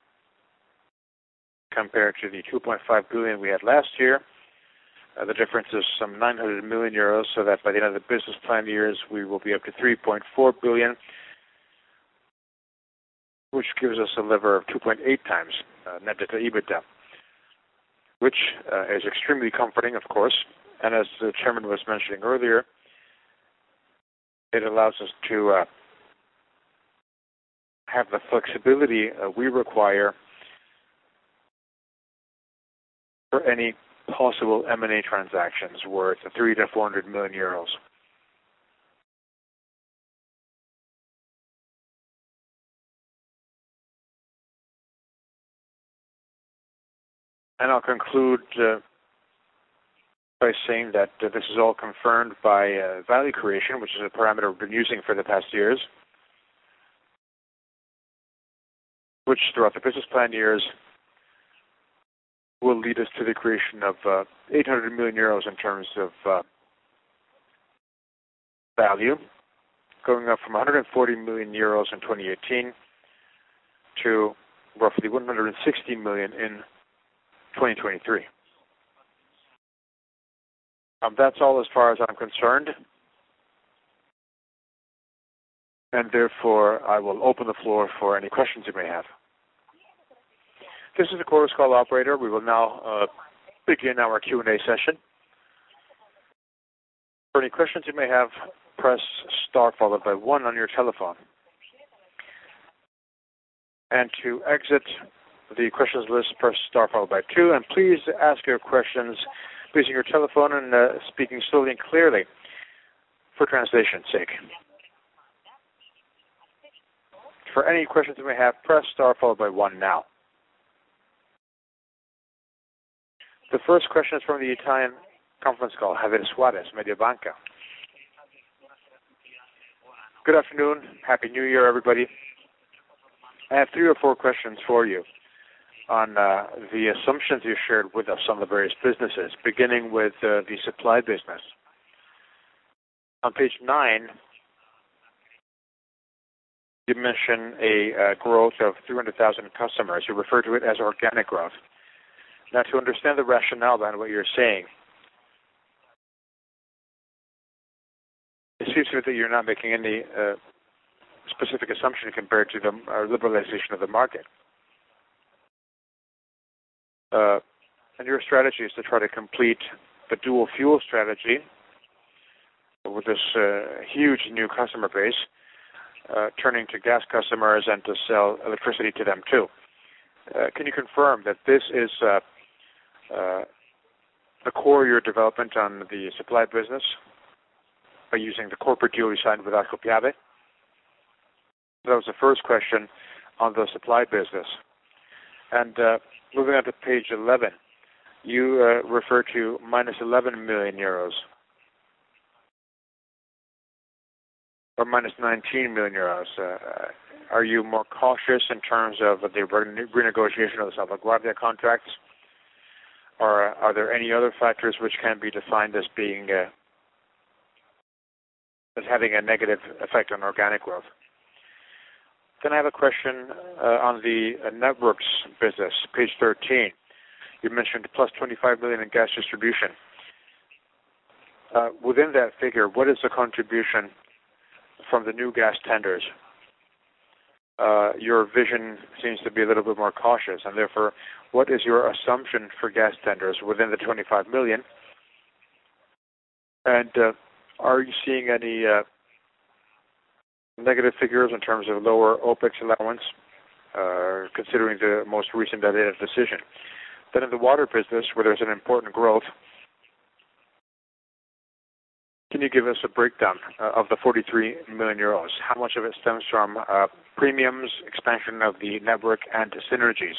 compared to the 2.5 billion we had last year. The difference is some 900 million euros, so that by the end of the business plan years, we will be up to 3.4 billion, which gives us a lever of 2.8 times net debt to EBITDA, which is extremely comforting, of course. And as the chairman was mentioning earlier, it allows us to have the flexibility we require for any possible M&A transactions worth 300 to 400 million euros. And I'll conclude by saying that this is all confirmed by value creation, which is a parameter we've been using for the past years, which throughout the business plan years will lead us to the creation of 800 million euros in terms of value, going up from 140 million euros in 2018 to roughly 160 million in 2023. That's all as far as I'm concerned, and therefore I will open the floor for any questions you may have. This is the Chorus Call operator. We will now begin our Q&A session. For any questions you may have, press star followed by 1 on your telephone. And to exit the questions list, press star followed by 2. And please ask your questions using your telephone and speaking slowly and clearly for translation's sake. For any questions you may have, press star followed by 1 now. The first question is from the Italian conference call, Javier Suarez, Mediobanca. Good afternoon. Happy New Year, everybody. I have 3 or 4 questions for you on the assumptions you shared with us on the various businesses, beginning with the supply business. On page 9, you mention a growth of 300,000 customers. You refer to it as organic growth. Now, to understand the rationale behind what you're saying, it seems to me that you're not making any specific assumption compared to the liberalization of the market. And your strategy is to try to complete the dual fuel strategy with this huge new customer base, turning to gas customers and to sell electricity to them too. Can you confirm that this is the core of your development on the supply business by using the corporate deal you signed with Ascopiave? That was the first question on the supply business. And moving on to page 11, you refer to minus 11 million euros or minus 19 million euros. Are you more cautious in terms of the renegotiation of the Salvaguardia contracts? Or are there any other factors which can be defined as being as having a negative effect on organic growth? Then I have a question on the networks business, page 13. You mentioned plus 25 million in gas distribution. Within that figure, what is the contribution from the new gas tenders? Your vision seems to be a little bit more cautious, and therefore, what is your assumption for gas tenders within the 25 million? And are you seeing any negative figures in terms of lower OPEX allowance, considering the most recent ARERA decision? Then in the water business, where there's an important growth, can you give us a breakdown of the 43 million euros? How much of it stems from premiums, expansion of the network, and synergies?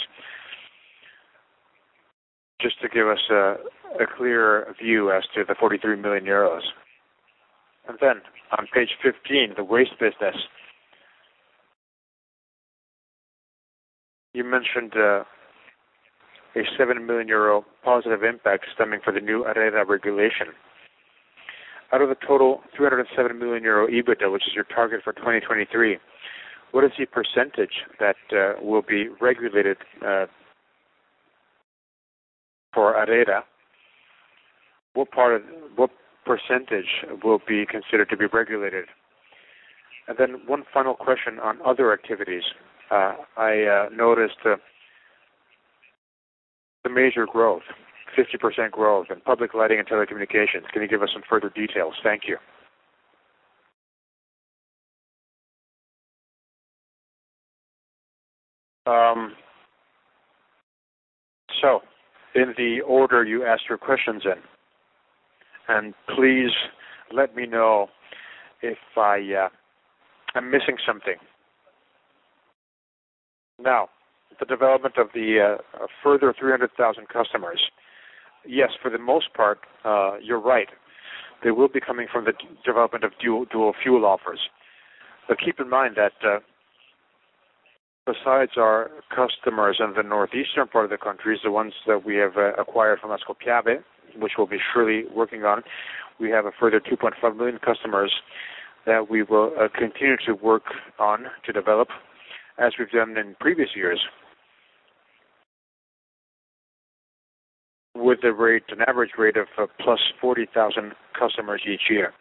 Just to give us a clear view as to the 43 million euros. And then, on page 15, the waste business, you mentioned a 7 million euro positive impact stemming from the new ARERA regulation. Out of the total 307 million euro EBITDA, which is your target for 2023, what is the percentage that will be regulated for ARERA? What percentage will be considered to be regulated? And then one final question on other activities. I noticed the major growth, 50% growth in public lighting and telecommunications. Can you give us some further details? Thank you. So, in the order you asked your questions in, and please let me know if I'm missing something. Now, the development of the further 300,000 customers. Yes, for the most part, you're right. They will be coming from the development of dual fuel offers. But keep in mind that besides our customers in the northeastern part of the country, the ones that we have acquired from Ascopiave, which we'll be surely working on, we have a further 2.5 million customers that we will continue to work on to develop, as we've done in previous years, with an average rate of plus 40,000 customers each year.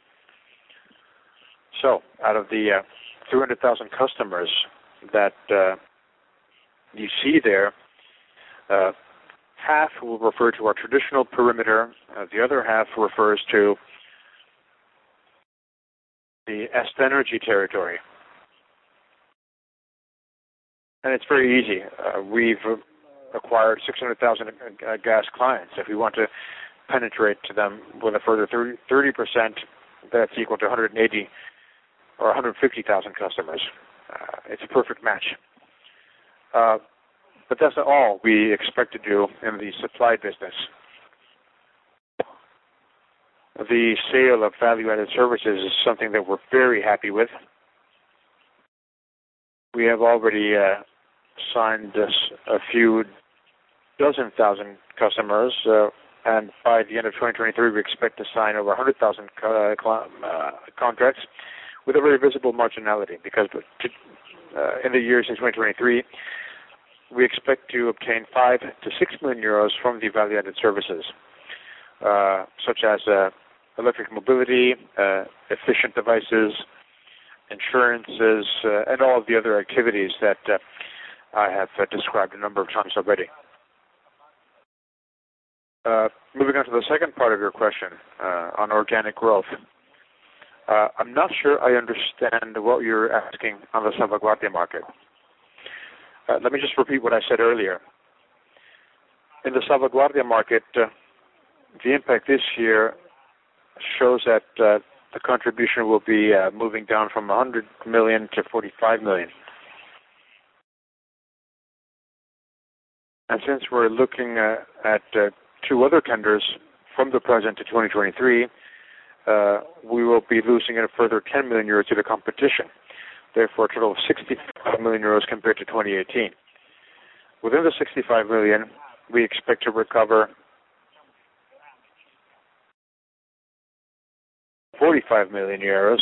So, out of the 300,000 customers that you see there, half will refer to our traditional perimeter. The other half refers to the Est Energy territory. And it's very easy. We've acquired 600,000 gas clients. If we want to penetrate to them with a further 30%, that's equal to 180 or 150,000 customers. It's a perfect match. But that's not all we expect to do in the supply business. The sale of value-added services is something that we're very happy with. We have already signed a few dozen thousand customers, and by the end of 2023, we expect to sign over 100,000 contracts with a very visible marginality, because in the years since 2023, we expect to obtain 5 to 6 million euros from the value-added services, such as electric mobility, efficient devices, insurances, and all of the other activities that I have described a number of times already. Moving on to the second part of your question on organic growth. I'm not sure I understand what you're asking on the Salvaguardia market. Let me just repeat what I said earlier. In the Salvaguardia market, the impact this year shows that the contribution will be moving down from 100 million to 45 million. And since we're looking at two other tenders from the present to 2023, we will be losing a further 10 million euros to the competition. Therefore, a total of 65 million euros compared to 2018. Within the 65 million, we expect to recover 45 million euros,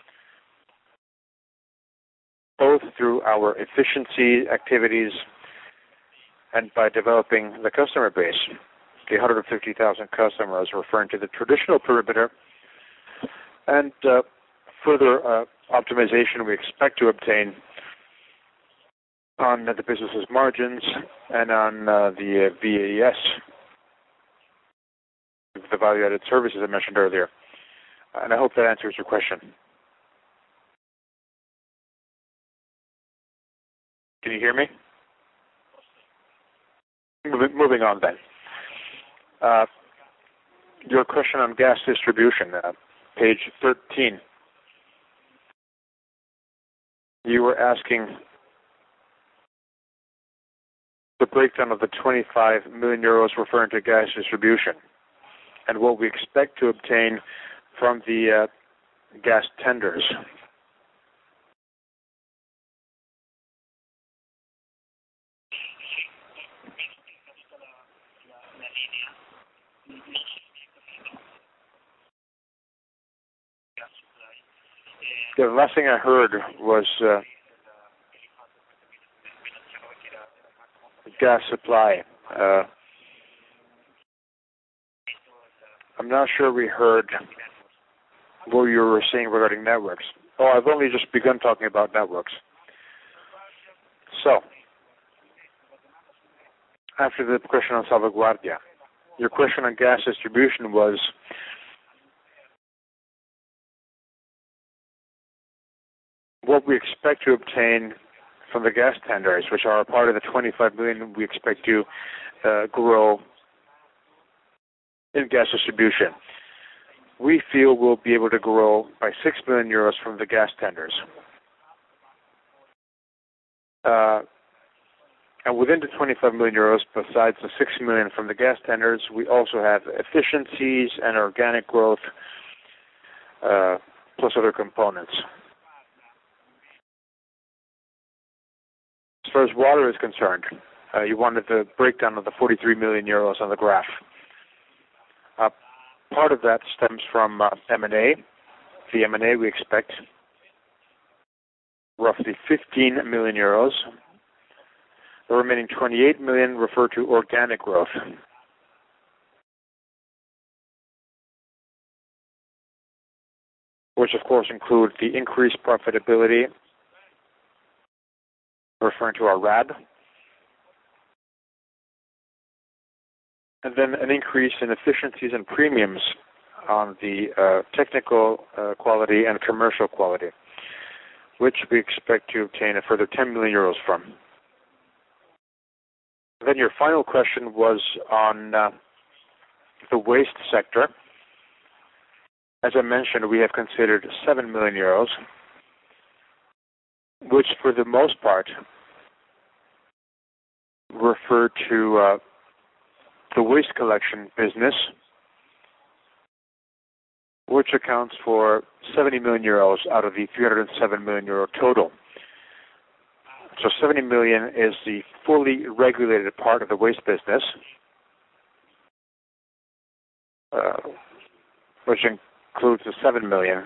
both through our efficiency activities and by developing the customer base. The 150,000 customers referring to the traditional perimeter, and further optimization we expect to obtain on the business's margins and on the VAS, the value-added services I mentioned earlier. And I hope that answers your question. Can you hear me? Moving on then. Your question on gas distribution, page 13. You were asking the breakdown of the 25 million euros referring to gas distribution and what we expect to obtain from the gas tenders. The last thing I heard was gas supply. I'm not sure we heard what you were saying regarding networks. Oh, I've only just begun talking about networks. So, after the question on Salvaguardia, your question on gas distribution was what we expect to obtain from the gas tenders, which are a part of the 25 million we expect to grow in gas distribution. We feel we'll be able to grow by 6 million euros from the gas tenders. And within the 25 million euros, besides the 6 million from the gas tenders, we also have efficiencies and organic growth, plus other components. As far as water is concerned, you wanted the breakdown of the 43 million euros on the graph. Part of that stems from M&A. The M&A we expect roughly 15 million euros. The remaining 28 million refer to organic growth. Which of course include the increased profitability, referring to our RAB, and then an increase in efficiencies and premiums on the technical quality and commercial quality, which we expect to obtain a further 10 million euros from. Then your final question was on the waste sector. As I mentioned, we have considered 7 million euros, which for the most part refer to the waste collection business, which accounts for 70 million euros out of the 307 million euro total. So 70 million is the fully regulated part of the waste business, which includes the 7 million,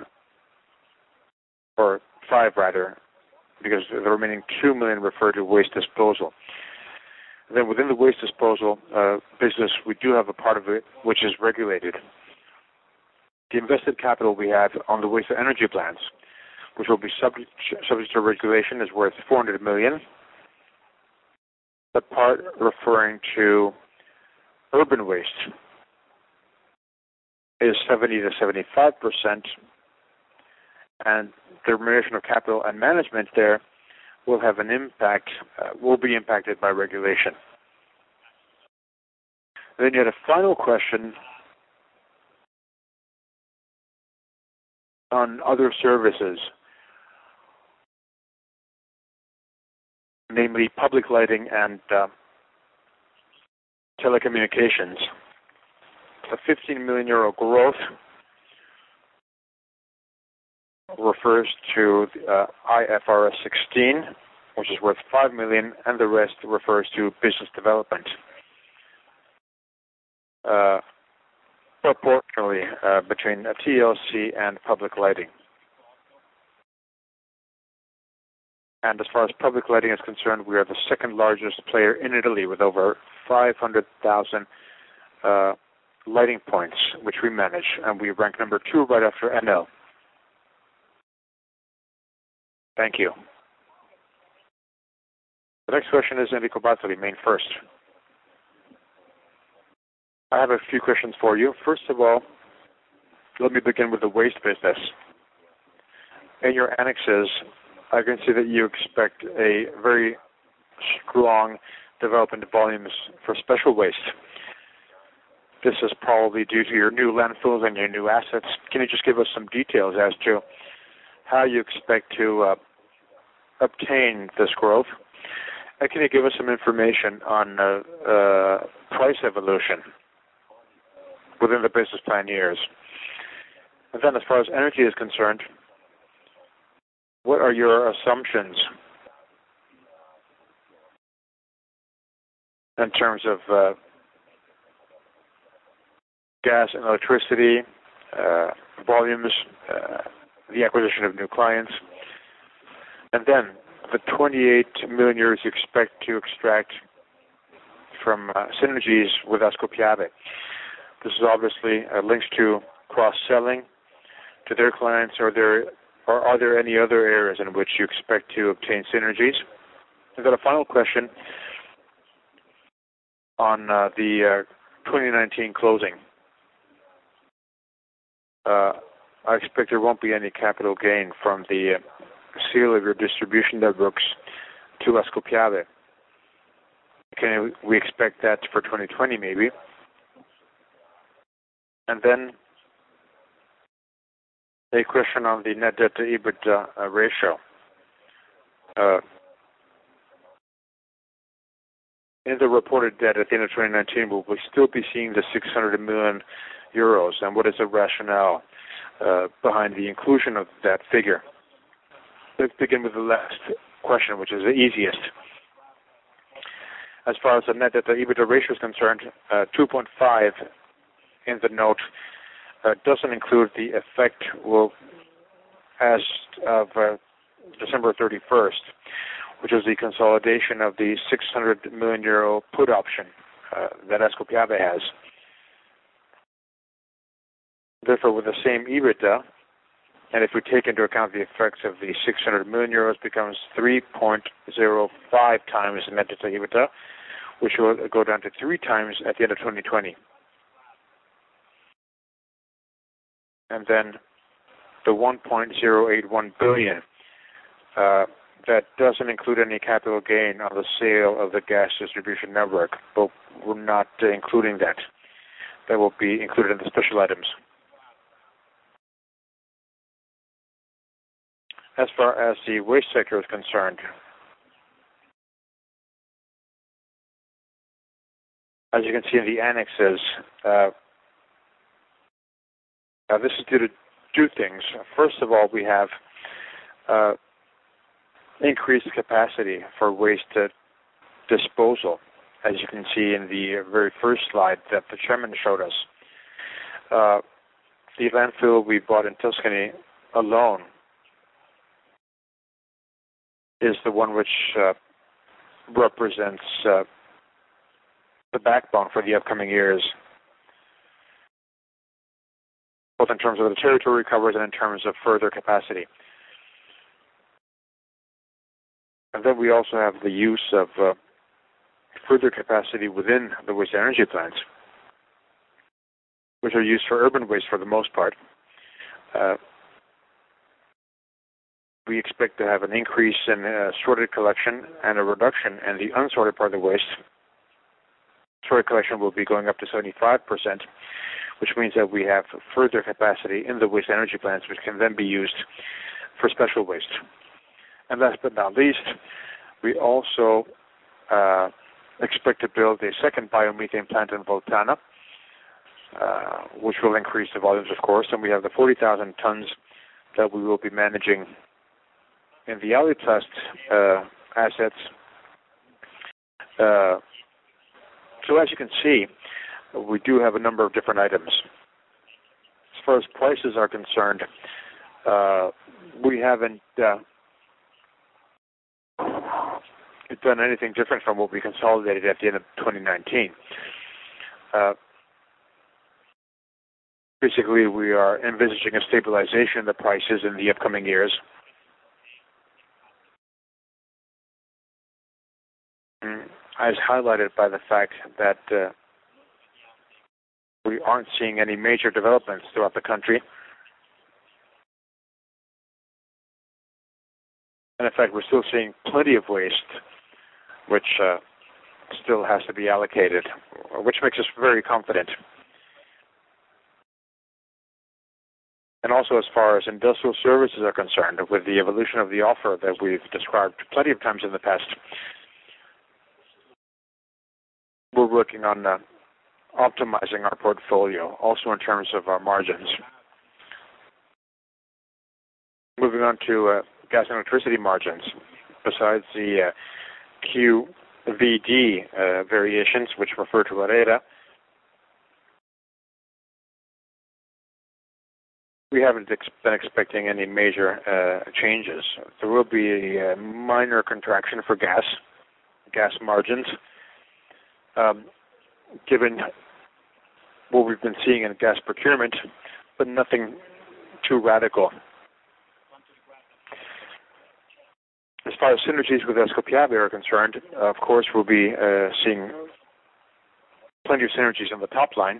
or 5 rather, because the remaining 2 million refer to waste disposal. And then within the waste disposal business, we do have a part of it which is regulated. The invested capital we have on the waste to energy plants, which will be subject to regulation, is worth 400 million. The part referring to urban waste is 70 to 75%, and the remuneration of capital and management there will have an impact, will be impacted by regulation. And then you had a final question on other services, namely public lighting and telecommunications. The 15 million euro growth refers to IFRS 16, which is worth 5 million, and the rest refers to business development. proportionally between TLC and public lighting. And as far as public lighting is concerned, we are the second largest player in Italy with over 500,000 lighting points, which we manage, and we rank number 2 right after Enel. Thank you. The next question is Enrico Bartoli, Main First. I have a few questions for you. First of all, let me begin with the waste business. In your annexes, I can see that you expect a very strong development of volumes for special waste. This is probably due to your new landfills and your new assets. Can you just give us some details as to how you expect to obtain this growth? And can you give us some information on price evolution within the business plan years? And then as far as energy is concerned, what are your assumptions in terms of gas and electricity, volumes, the acquisition of new clients, and then the 28 million euros you expect to extract from synergies with Ascopiave? This is obviously linked to cross-selling to their clients. Or are there any other areas in which you expect to obtain synergies? I've got a final question on the 2019 closing. I expect there won't be any capital gain from the sale of your distribution networks to Ascopiave. Can we expect that for 2020 maybe? And then a question on the net debt to EBITDA ratio. In the reported debt at the end of 2019, will we still be seeing the 600 million euros? And what is the rationale behind the inclusion of that figure? Let's begin with the last question, which is the easiest. As far as the net debt to EBITDA ratio is concerned, 2.5 in the note doesn't include the effect as of December 31st, which is the consolidation of the 600 million euro put option that Ascopiave has. Therefore, with the same EBITDA, and if we take into account the effects of the 600 million euros, becomes 3.05 times net debt to EBITDA, which will go down to 3 times at the end of 2020. And then the 1.081 billion, that doesn't include any capital gain on the sale of the gas distribution network, but we're not including that. That will be included in the special items. As far as the waste sector is concerned, as you can see in the annexes, this is due to two things. First of all, we have increased capacity for waste disposal, as you can see in the very first slide that the chairman showed us. The landfill we bought in Tuscany alone is the one which represents the backbone for the upcoming years, both in terms of the territory covered and in terms of further capacity. And then we also have the use of further capacity within the waste energy plants, which are used for urban waste for the most part. We expect to have an increase in sorted collection and a reduction in the unsorted part of the waste. Sorted collection will be going up to 75%, which means that we have further capacity in the waste energy plants, which can then be used for special waste. And last but not least, we also expect to build a second biomethane plant in Voltana, which will increase the volumes, of course, and we have the 40,000 tons that we will be managing in the Aliplast assets. So as you can see, we do have a number of different items. far as prices are concerned, we haven't done anything different from what we consolidated at the end of 2019. Basically, we are envisaging a stabilization in the prices in the upcoming years. As highlighted by the fact that we aren't seeing any major developments throughout the country. And in fact, we're still seeing plenty of waste, which still has to be allocated, which makes us very confident. And also as far as industrial services are concerned, with the evolution of the offer that we've described plenty of times in the past, we're working on optimizing our portfolio, also in terms of our margins. Moving on to gas and electricity margins, besides the QVD variations, which refer to ARERA, we haven't been expecting any major changes. There will be a minor contraction for gas margins, given what we've been seeing in gas procurement, but nothing too radical. As far as synergies with Ascopiave are concerned, of course, we'll be seeing plenty of synergies on the top line.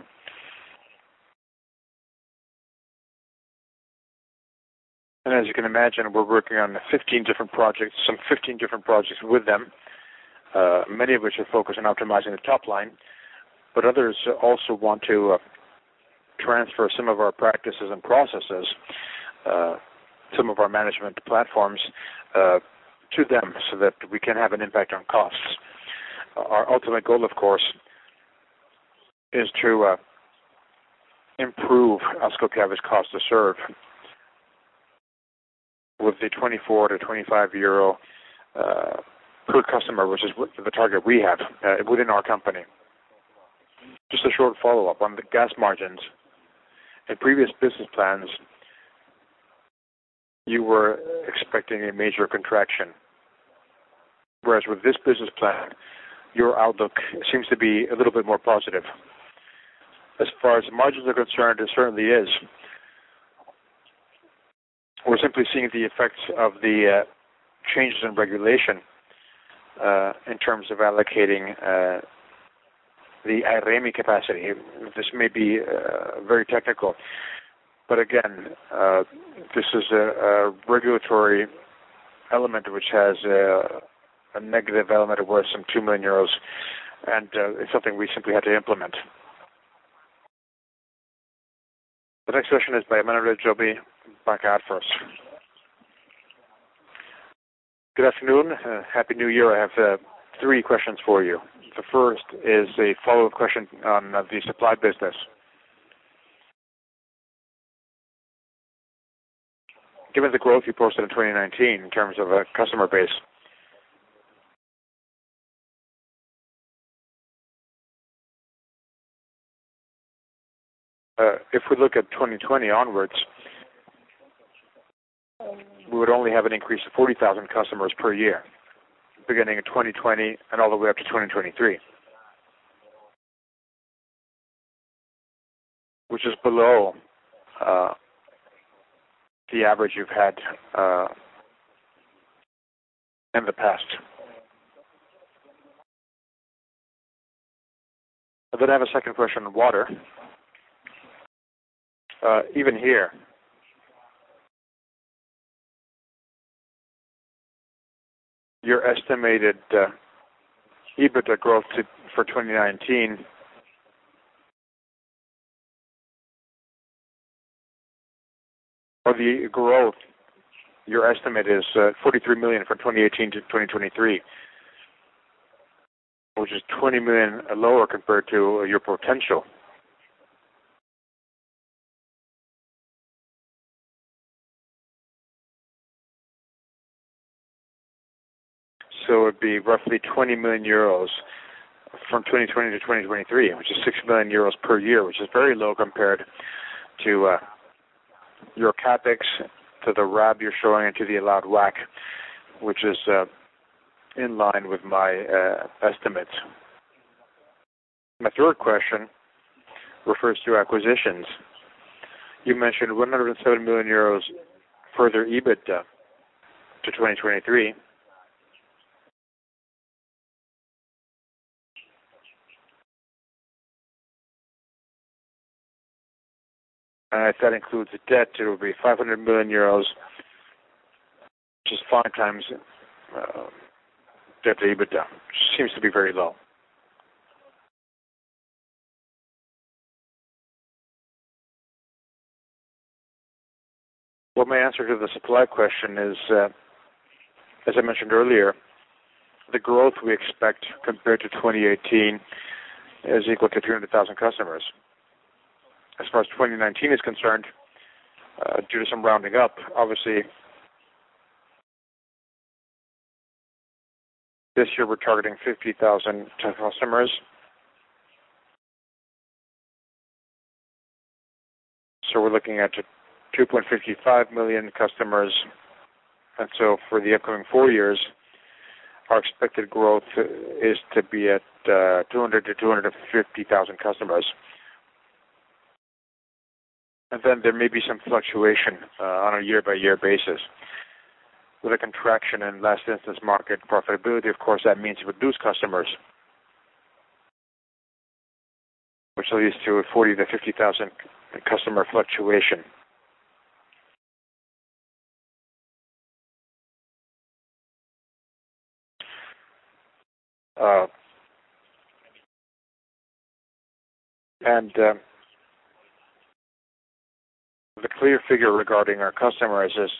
And as you can imagine, we're working on 15 different projects with them, many of which are focused on optimizing the top line, but others also want to transfer some of our practices and processes, some of our management platforms, to them so that we can have an impact on costs. Our ultimate goal, of course, is to improve Ascopiave's cost to serve with the 24 to 25 euro per customer, which is the target we have within our company. Just a short follow-up on the gas margins. In previous business plans, you were expecting a major contraction, whereas with this business plan, your outlook seems to be a little bit more positive. As far as margins are concerned, it certainly is. We're simply seeing the effects of the changes in regulation in terms of allocating the IREMI capacity. This may be very technical, but again, this is a regulatory element which has a negative element worth some 2 million euros, and it's something we simply had to implement. The next question is by Emanuele Giobi, Banca Akros. Good afternoon. Happy New Year. I have 3 questions for you. The first is a follow-up question on the supply business. Given the growth you posted in 2019 in terms of a customer base, if we look at 2020 onwards, we would only have an increase of 40,000 customers per year, beginning in 2020 and all the way up to 2023, which is below the average you've had in the past. I then have a second question on water. Even here, your estimated EBITDA growth for 2019 or the growth, your estimate is 43 million from 2018 to 2023, which is 20 million lower compared to your potential. So it would be roughly 20 million euros from 2020 to 2023, which is 6 million euros per year, which is very low compared to your capex to the RAB you're showing and to the allowed WACC, which is in line with my estimates. My third question refers to acquisitions. You mentioned 107 million euros further EBITDA to 2023. And if that includes the debt, it will be 500 million euros, which is 5 times debt to EBITDA, which seems to be very low. Well, my answer to the supply question is, as I mentioned earlier, the growth we expect compared to 2018 is equal to 300,000 customers. As far as 2019 is concerned, due to some rounding up, obviously, this year we're targeting 50,000 customers. So we're looking at 2.55 million customers. And so for the upcoming 4 years, our expected growth is to be at 200 to 250,000 customers. And then there may be some fluctuation on a year-by-year basis. With a contraction in last instance market profitability, of course, that means you would lose customers, which leads to a 40 to 50,000 customer fluctuation. The clear figure regarding our customers is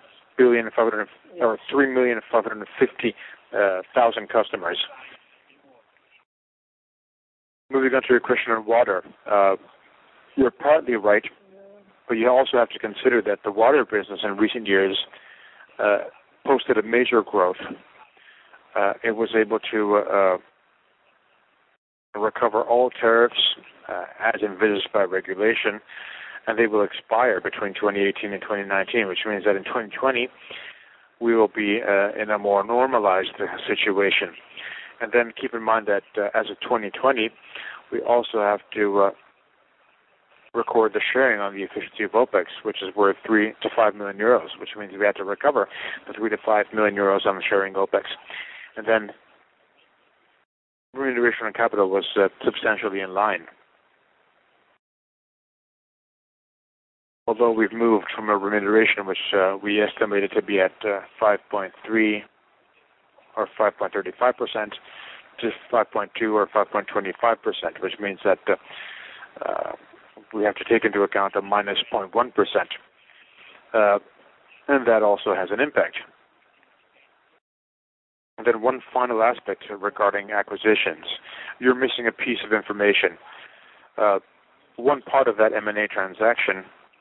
3,550,000 customers. Moving on to your question on water, you're partly right, but you also have to consider that the water business in recent years posted a major growth. It was able to recover all tariffs as envisaged by regulation, and they will expire between 2018 and 2019, which means that in 2020 we will be in a more normalized situation. And then keep in mind that as of 2020, we also have to record the sharing on the efficiency of OPEX, which is worth 3 to 5 million euros, which means we have to recover the 3 to 5 million euros on the sharing OPEX. And then remuneration on capital was substantially in line. Although we've moved from a remuneration which we estimated to be at 5.3 or 5.35% to 5.2 or 5.25%, which means that we have to take into account a minus 0.1%. And that also has an impact. And then one final aspect regarding acquisitions. You're missing a piece of information. One part of that M&A transaction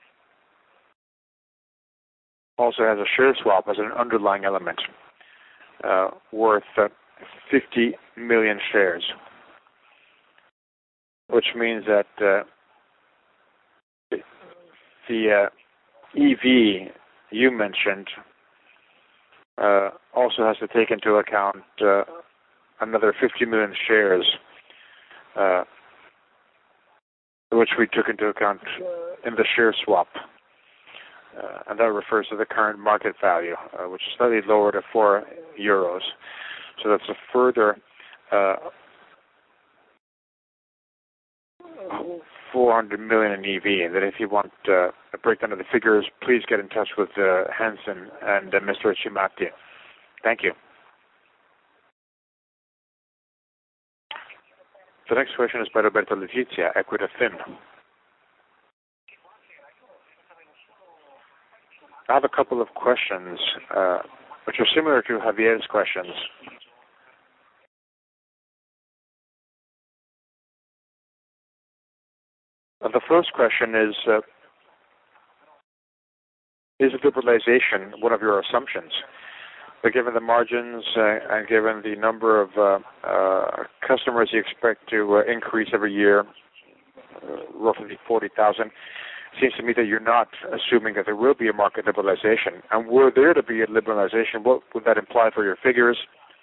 also has a share swap as an underlying element worth 50 million shares, which means that the EV you mentioned also has to take into account another 50 million shares, which we took into account in the share swap. And that refers to the current market value, which is slightly lower to 4 euros. So that's a further 400 million in EV. And then if you want a breakdown of the figures, please get in touch with Hansen and Mr. Cimatti. Thank you. The next question is by Roberto Letizia, Equita FIN. I have a couple of questions, which are similar to Javier's questions. The first question is liberalization one of your assumptions? But given the margins and given the number of customers you expect to increase every year, roughly 40,000, seems to me that you're not assuming that there will be a market liberalization. And were there to be a liberalization, what would that imply for your figures?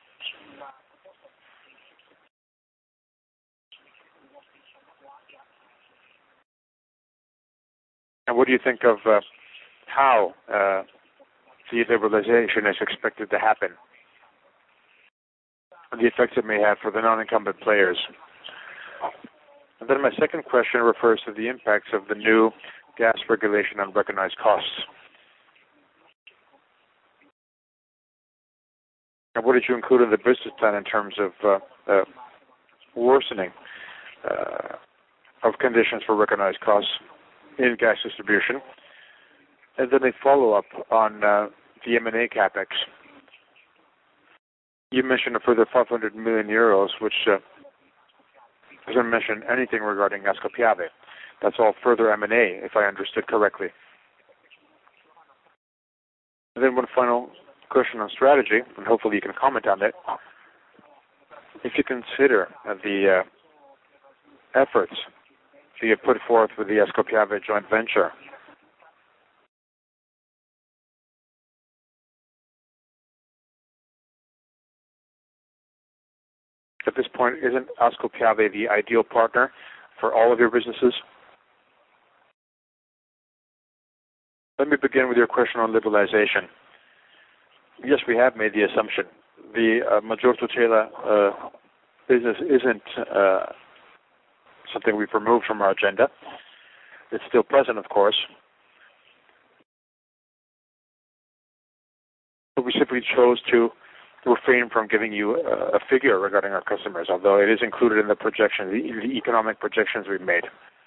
And what do you think of how the liberalization is expected to happen? And the effects it may have for the non-incumbent players? And then my second question refers to the impacts of the new gas regulation on recognized costs. And what did you include in the business plan in terms of worsening of conditions for recognized costs in gas distribution? And then a follow-up on the M&A capex. You mentioned a further 500 million euros, which doesn't mention anything regarding Ascopiave. That's all further M&A, if I understood correctly. And then one final question on strategy, and hopefully you can comment on it. If you consider the efforts that you put forth with the Ascopiave joint venture, at this point, isn't Ascopiave the ideal partner for all of your businesses? Let me begin with your question on liberalization. Yes, we have made the assumption. The Maggior Tutela business isn't something we've removed from our agenda. It's still present, of course. But we simply chose to refrain from giving you a figure regarding our customers, although it is included in the projections, the economic projections we've made.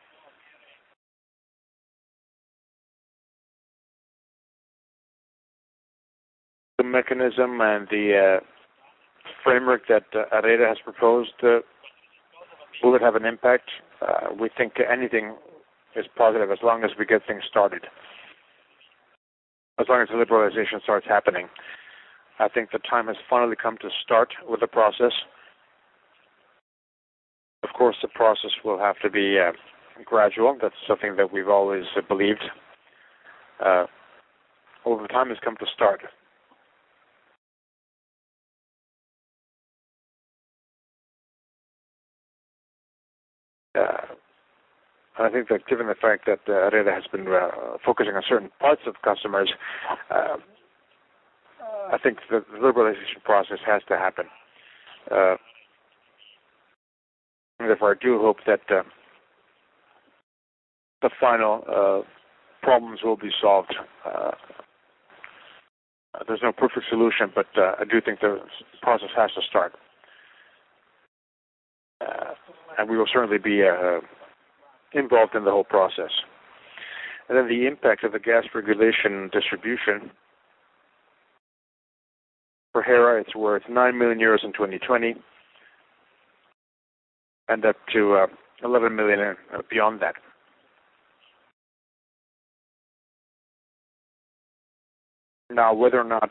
The mechanism and the framework that ARERA has proposed, will it have an impact? We think anything is positive as long as we get things started, as long as the liberalization starts happening. I think the time has finally come to start with the process. Of course, the process will have to be gradual. That's something that we've always believed. Well, the time has come to start. I think that given the fact that ARERA has been focusing on certain parts of customers, I think the liberalization process has to happen. And therefore, I do hope that the final problems will be solved. There's no perfect solution, but I do think the process has to start. And we will certainly be involved in the whole process. And then the impact of the gas regulation distribution. For Hera, it's worth 9 million euros in 2020, and up to 11 million beyond that. Now, whether or not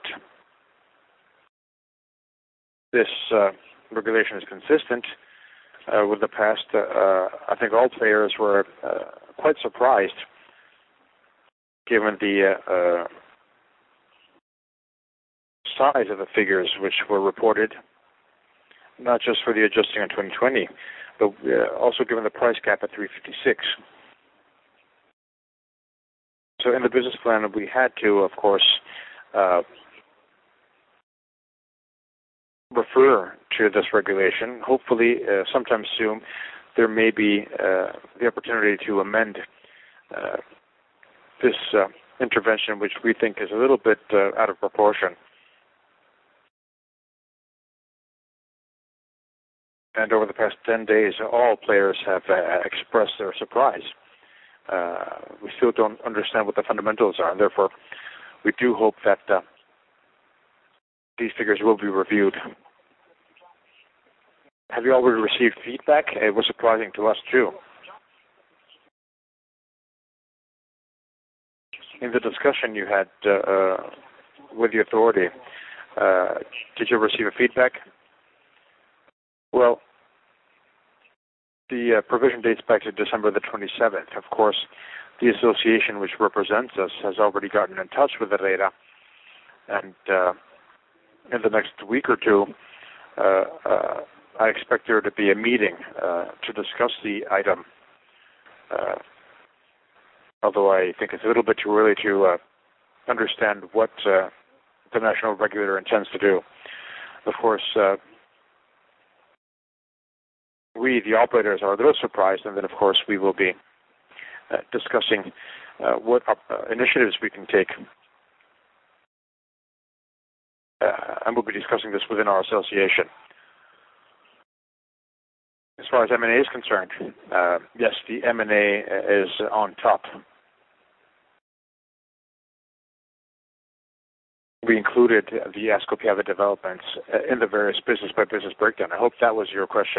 this regulation is consistent with the past, I think all players were quite surprised, given the size of the figures which were reported, not just for the adjusting in 2020, but also given the price cap at 356. So in the business plan, we had to, of course, refer to this regulation. Hopefully, sometime soon, there may be the opportunity to amend this intervention, which we think is a little bit out of proportion. And over the past 10 days, all players have expressed their surprise. We still don't understand what the fundamentals are, and therefore, we do hope that these figures will be reviewed. Have you already received feedback? It was surprising to us, too. In the discussion you had with the authority, did you receive a feedback? Well, the provision dates back to December the 27th. Of course, The association which represents us has already gotten in touch with ARERA, and in the next week or two, I expect there to be a meeting to discuss the item, although I think it's a little bit too early to understand what the national regulator intends to do. Of course, we, the operators, are a little surprised, and then, of course, we will be discussing what initiatives we can take, and we'll be discussing this within our association. As far as M&A is concerned, yes, the M&A is on top. We included the Ascopiave developments in the various business-by-business breakdown. I hope that was your question.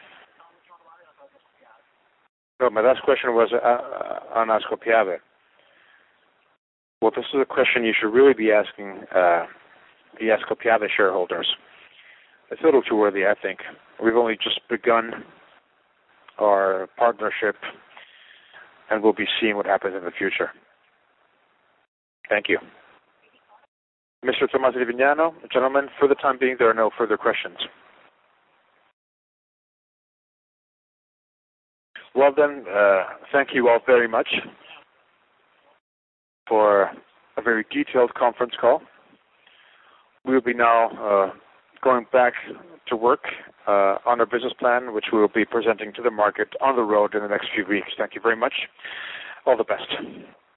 No, my last question was on Ascopiave. Well, this is a question you should really be asking the Ascopiave shareholders. It's a little too early, I think. We've only just begun our partnership, and we'll be seeing what happens in the future. Thank you. Mr. Tommaso Di Vignano, gentlemen, for the time being, there are no further questions. Well then, thank you all very much for a very detailed conference call. We'll be now going back to work on our business plan, which we will be presenting to the market on the road in the next few weeks. Thank you very much. All the best.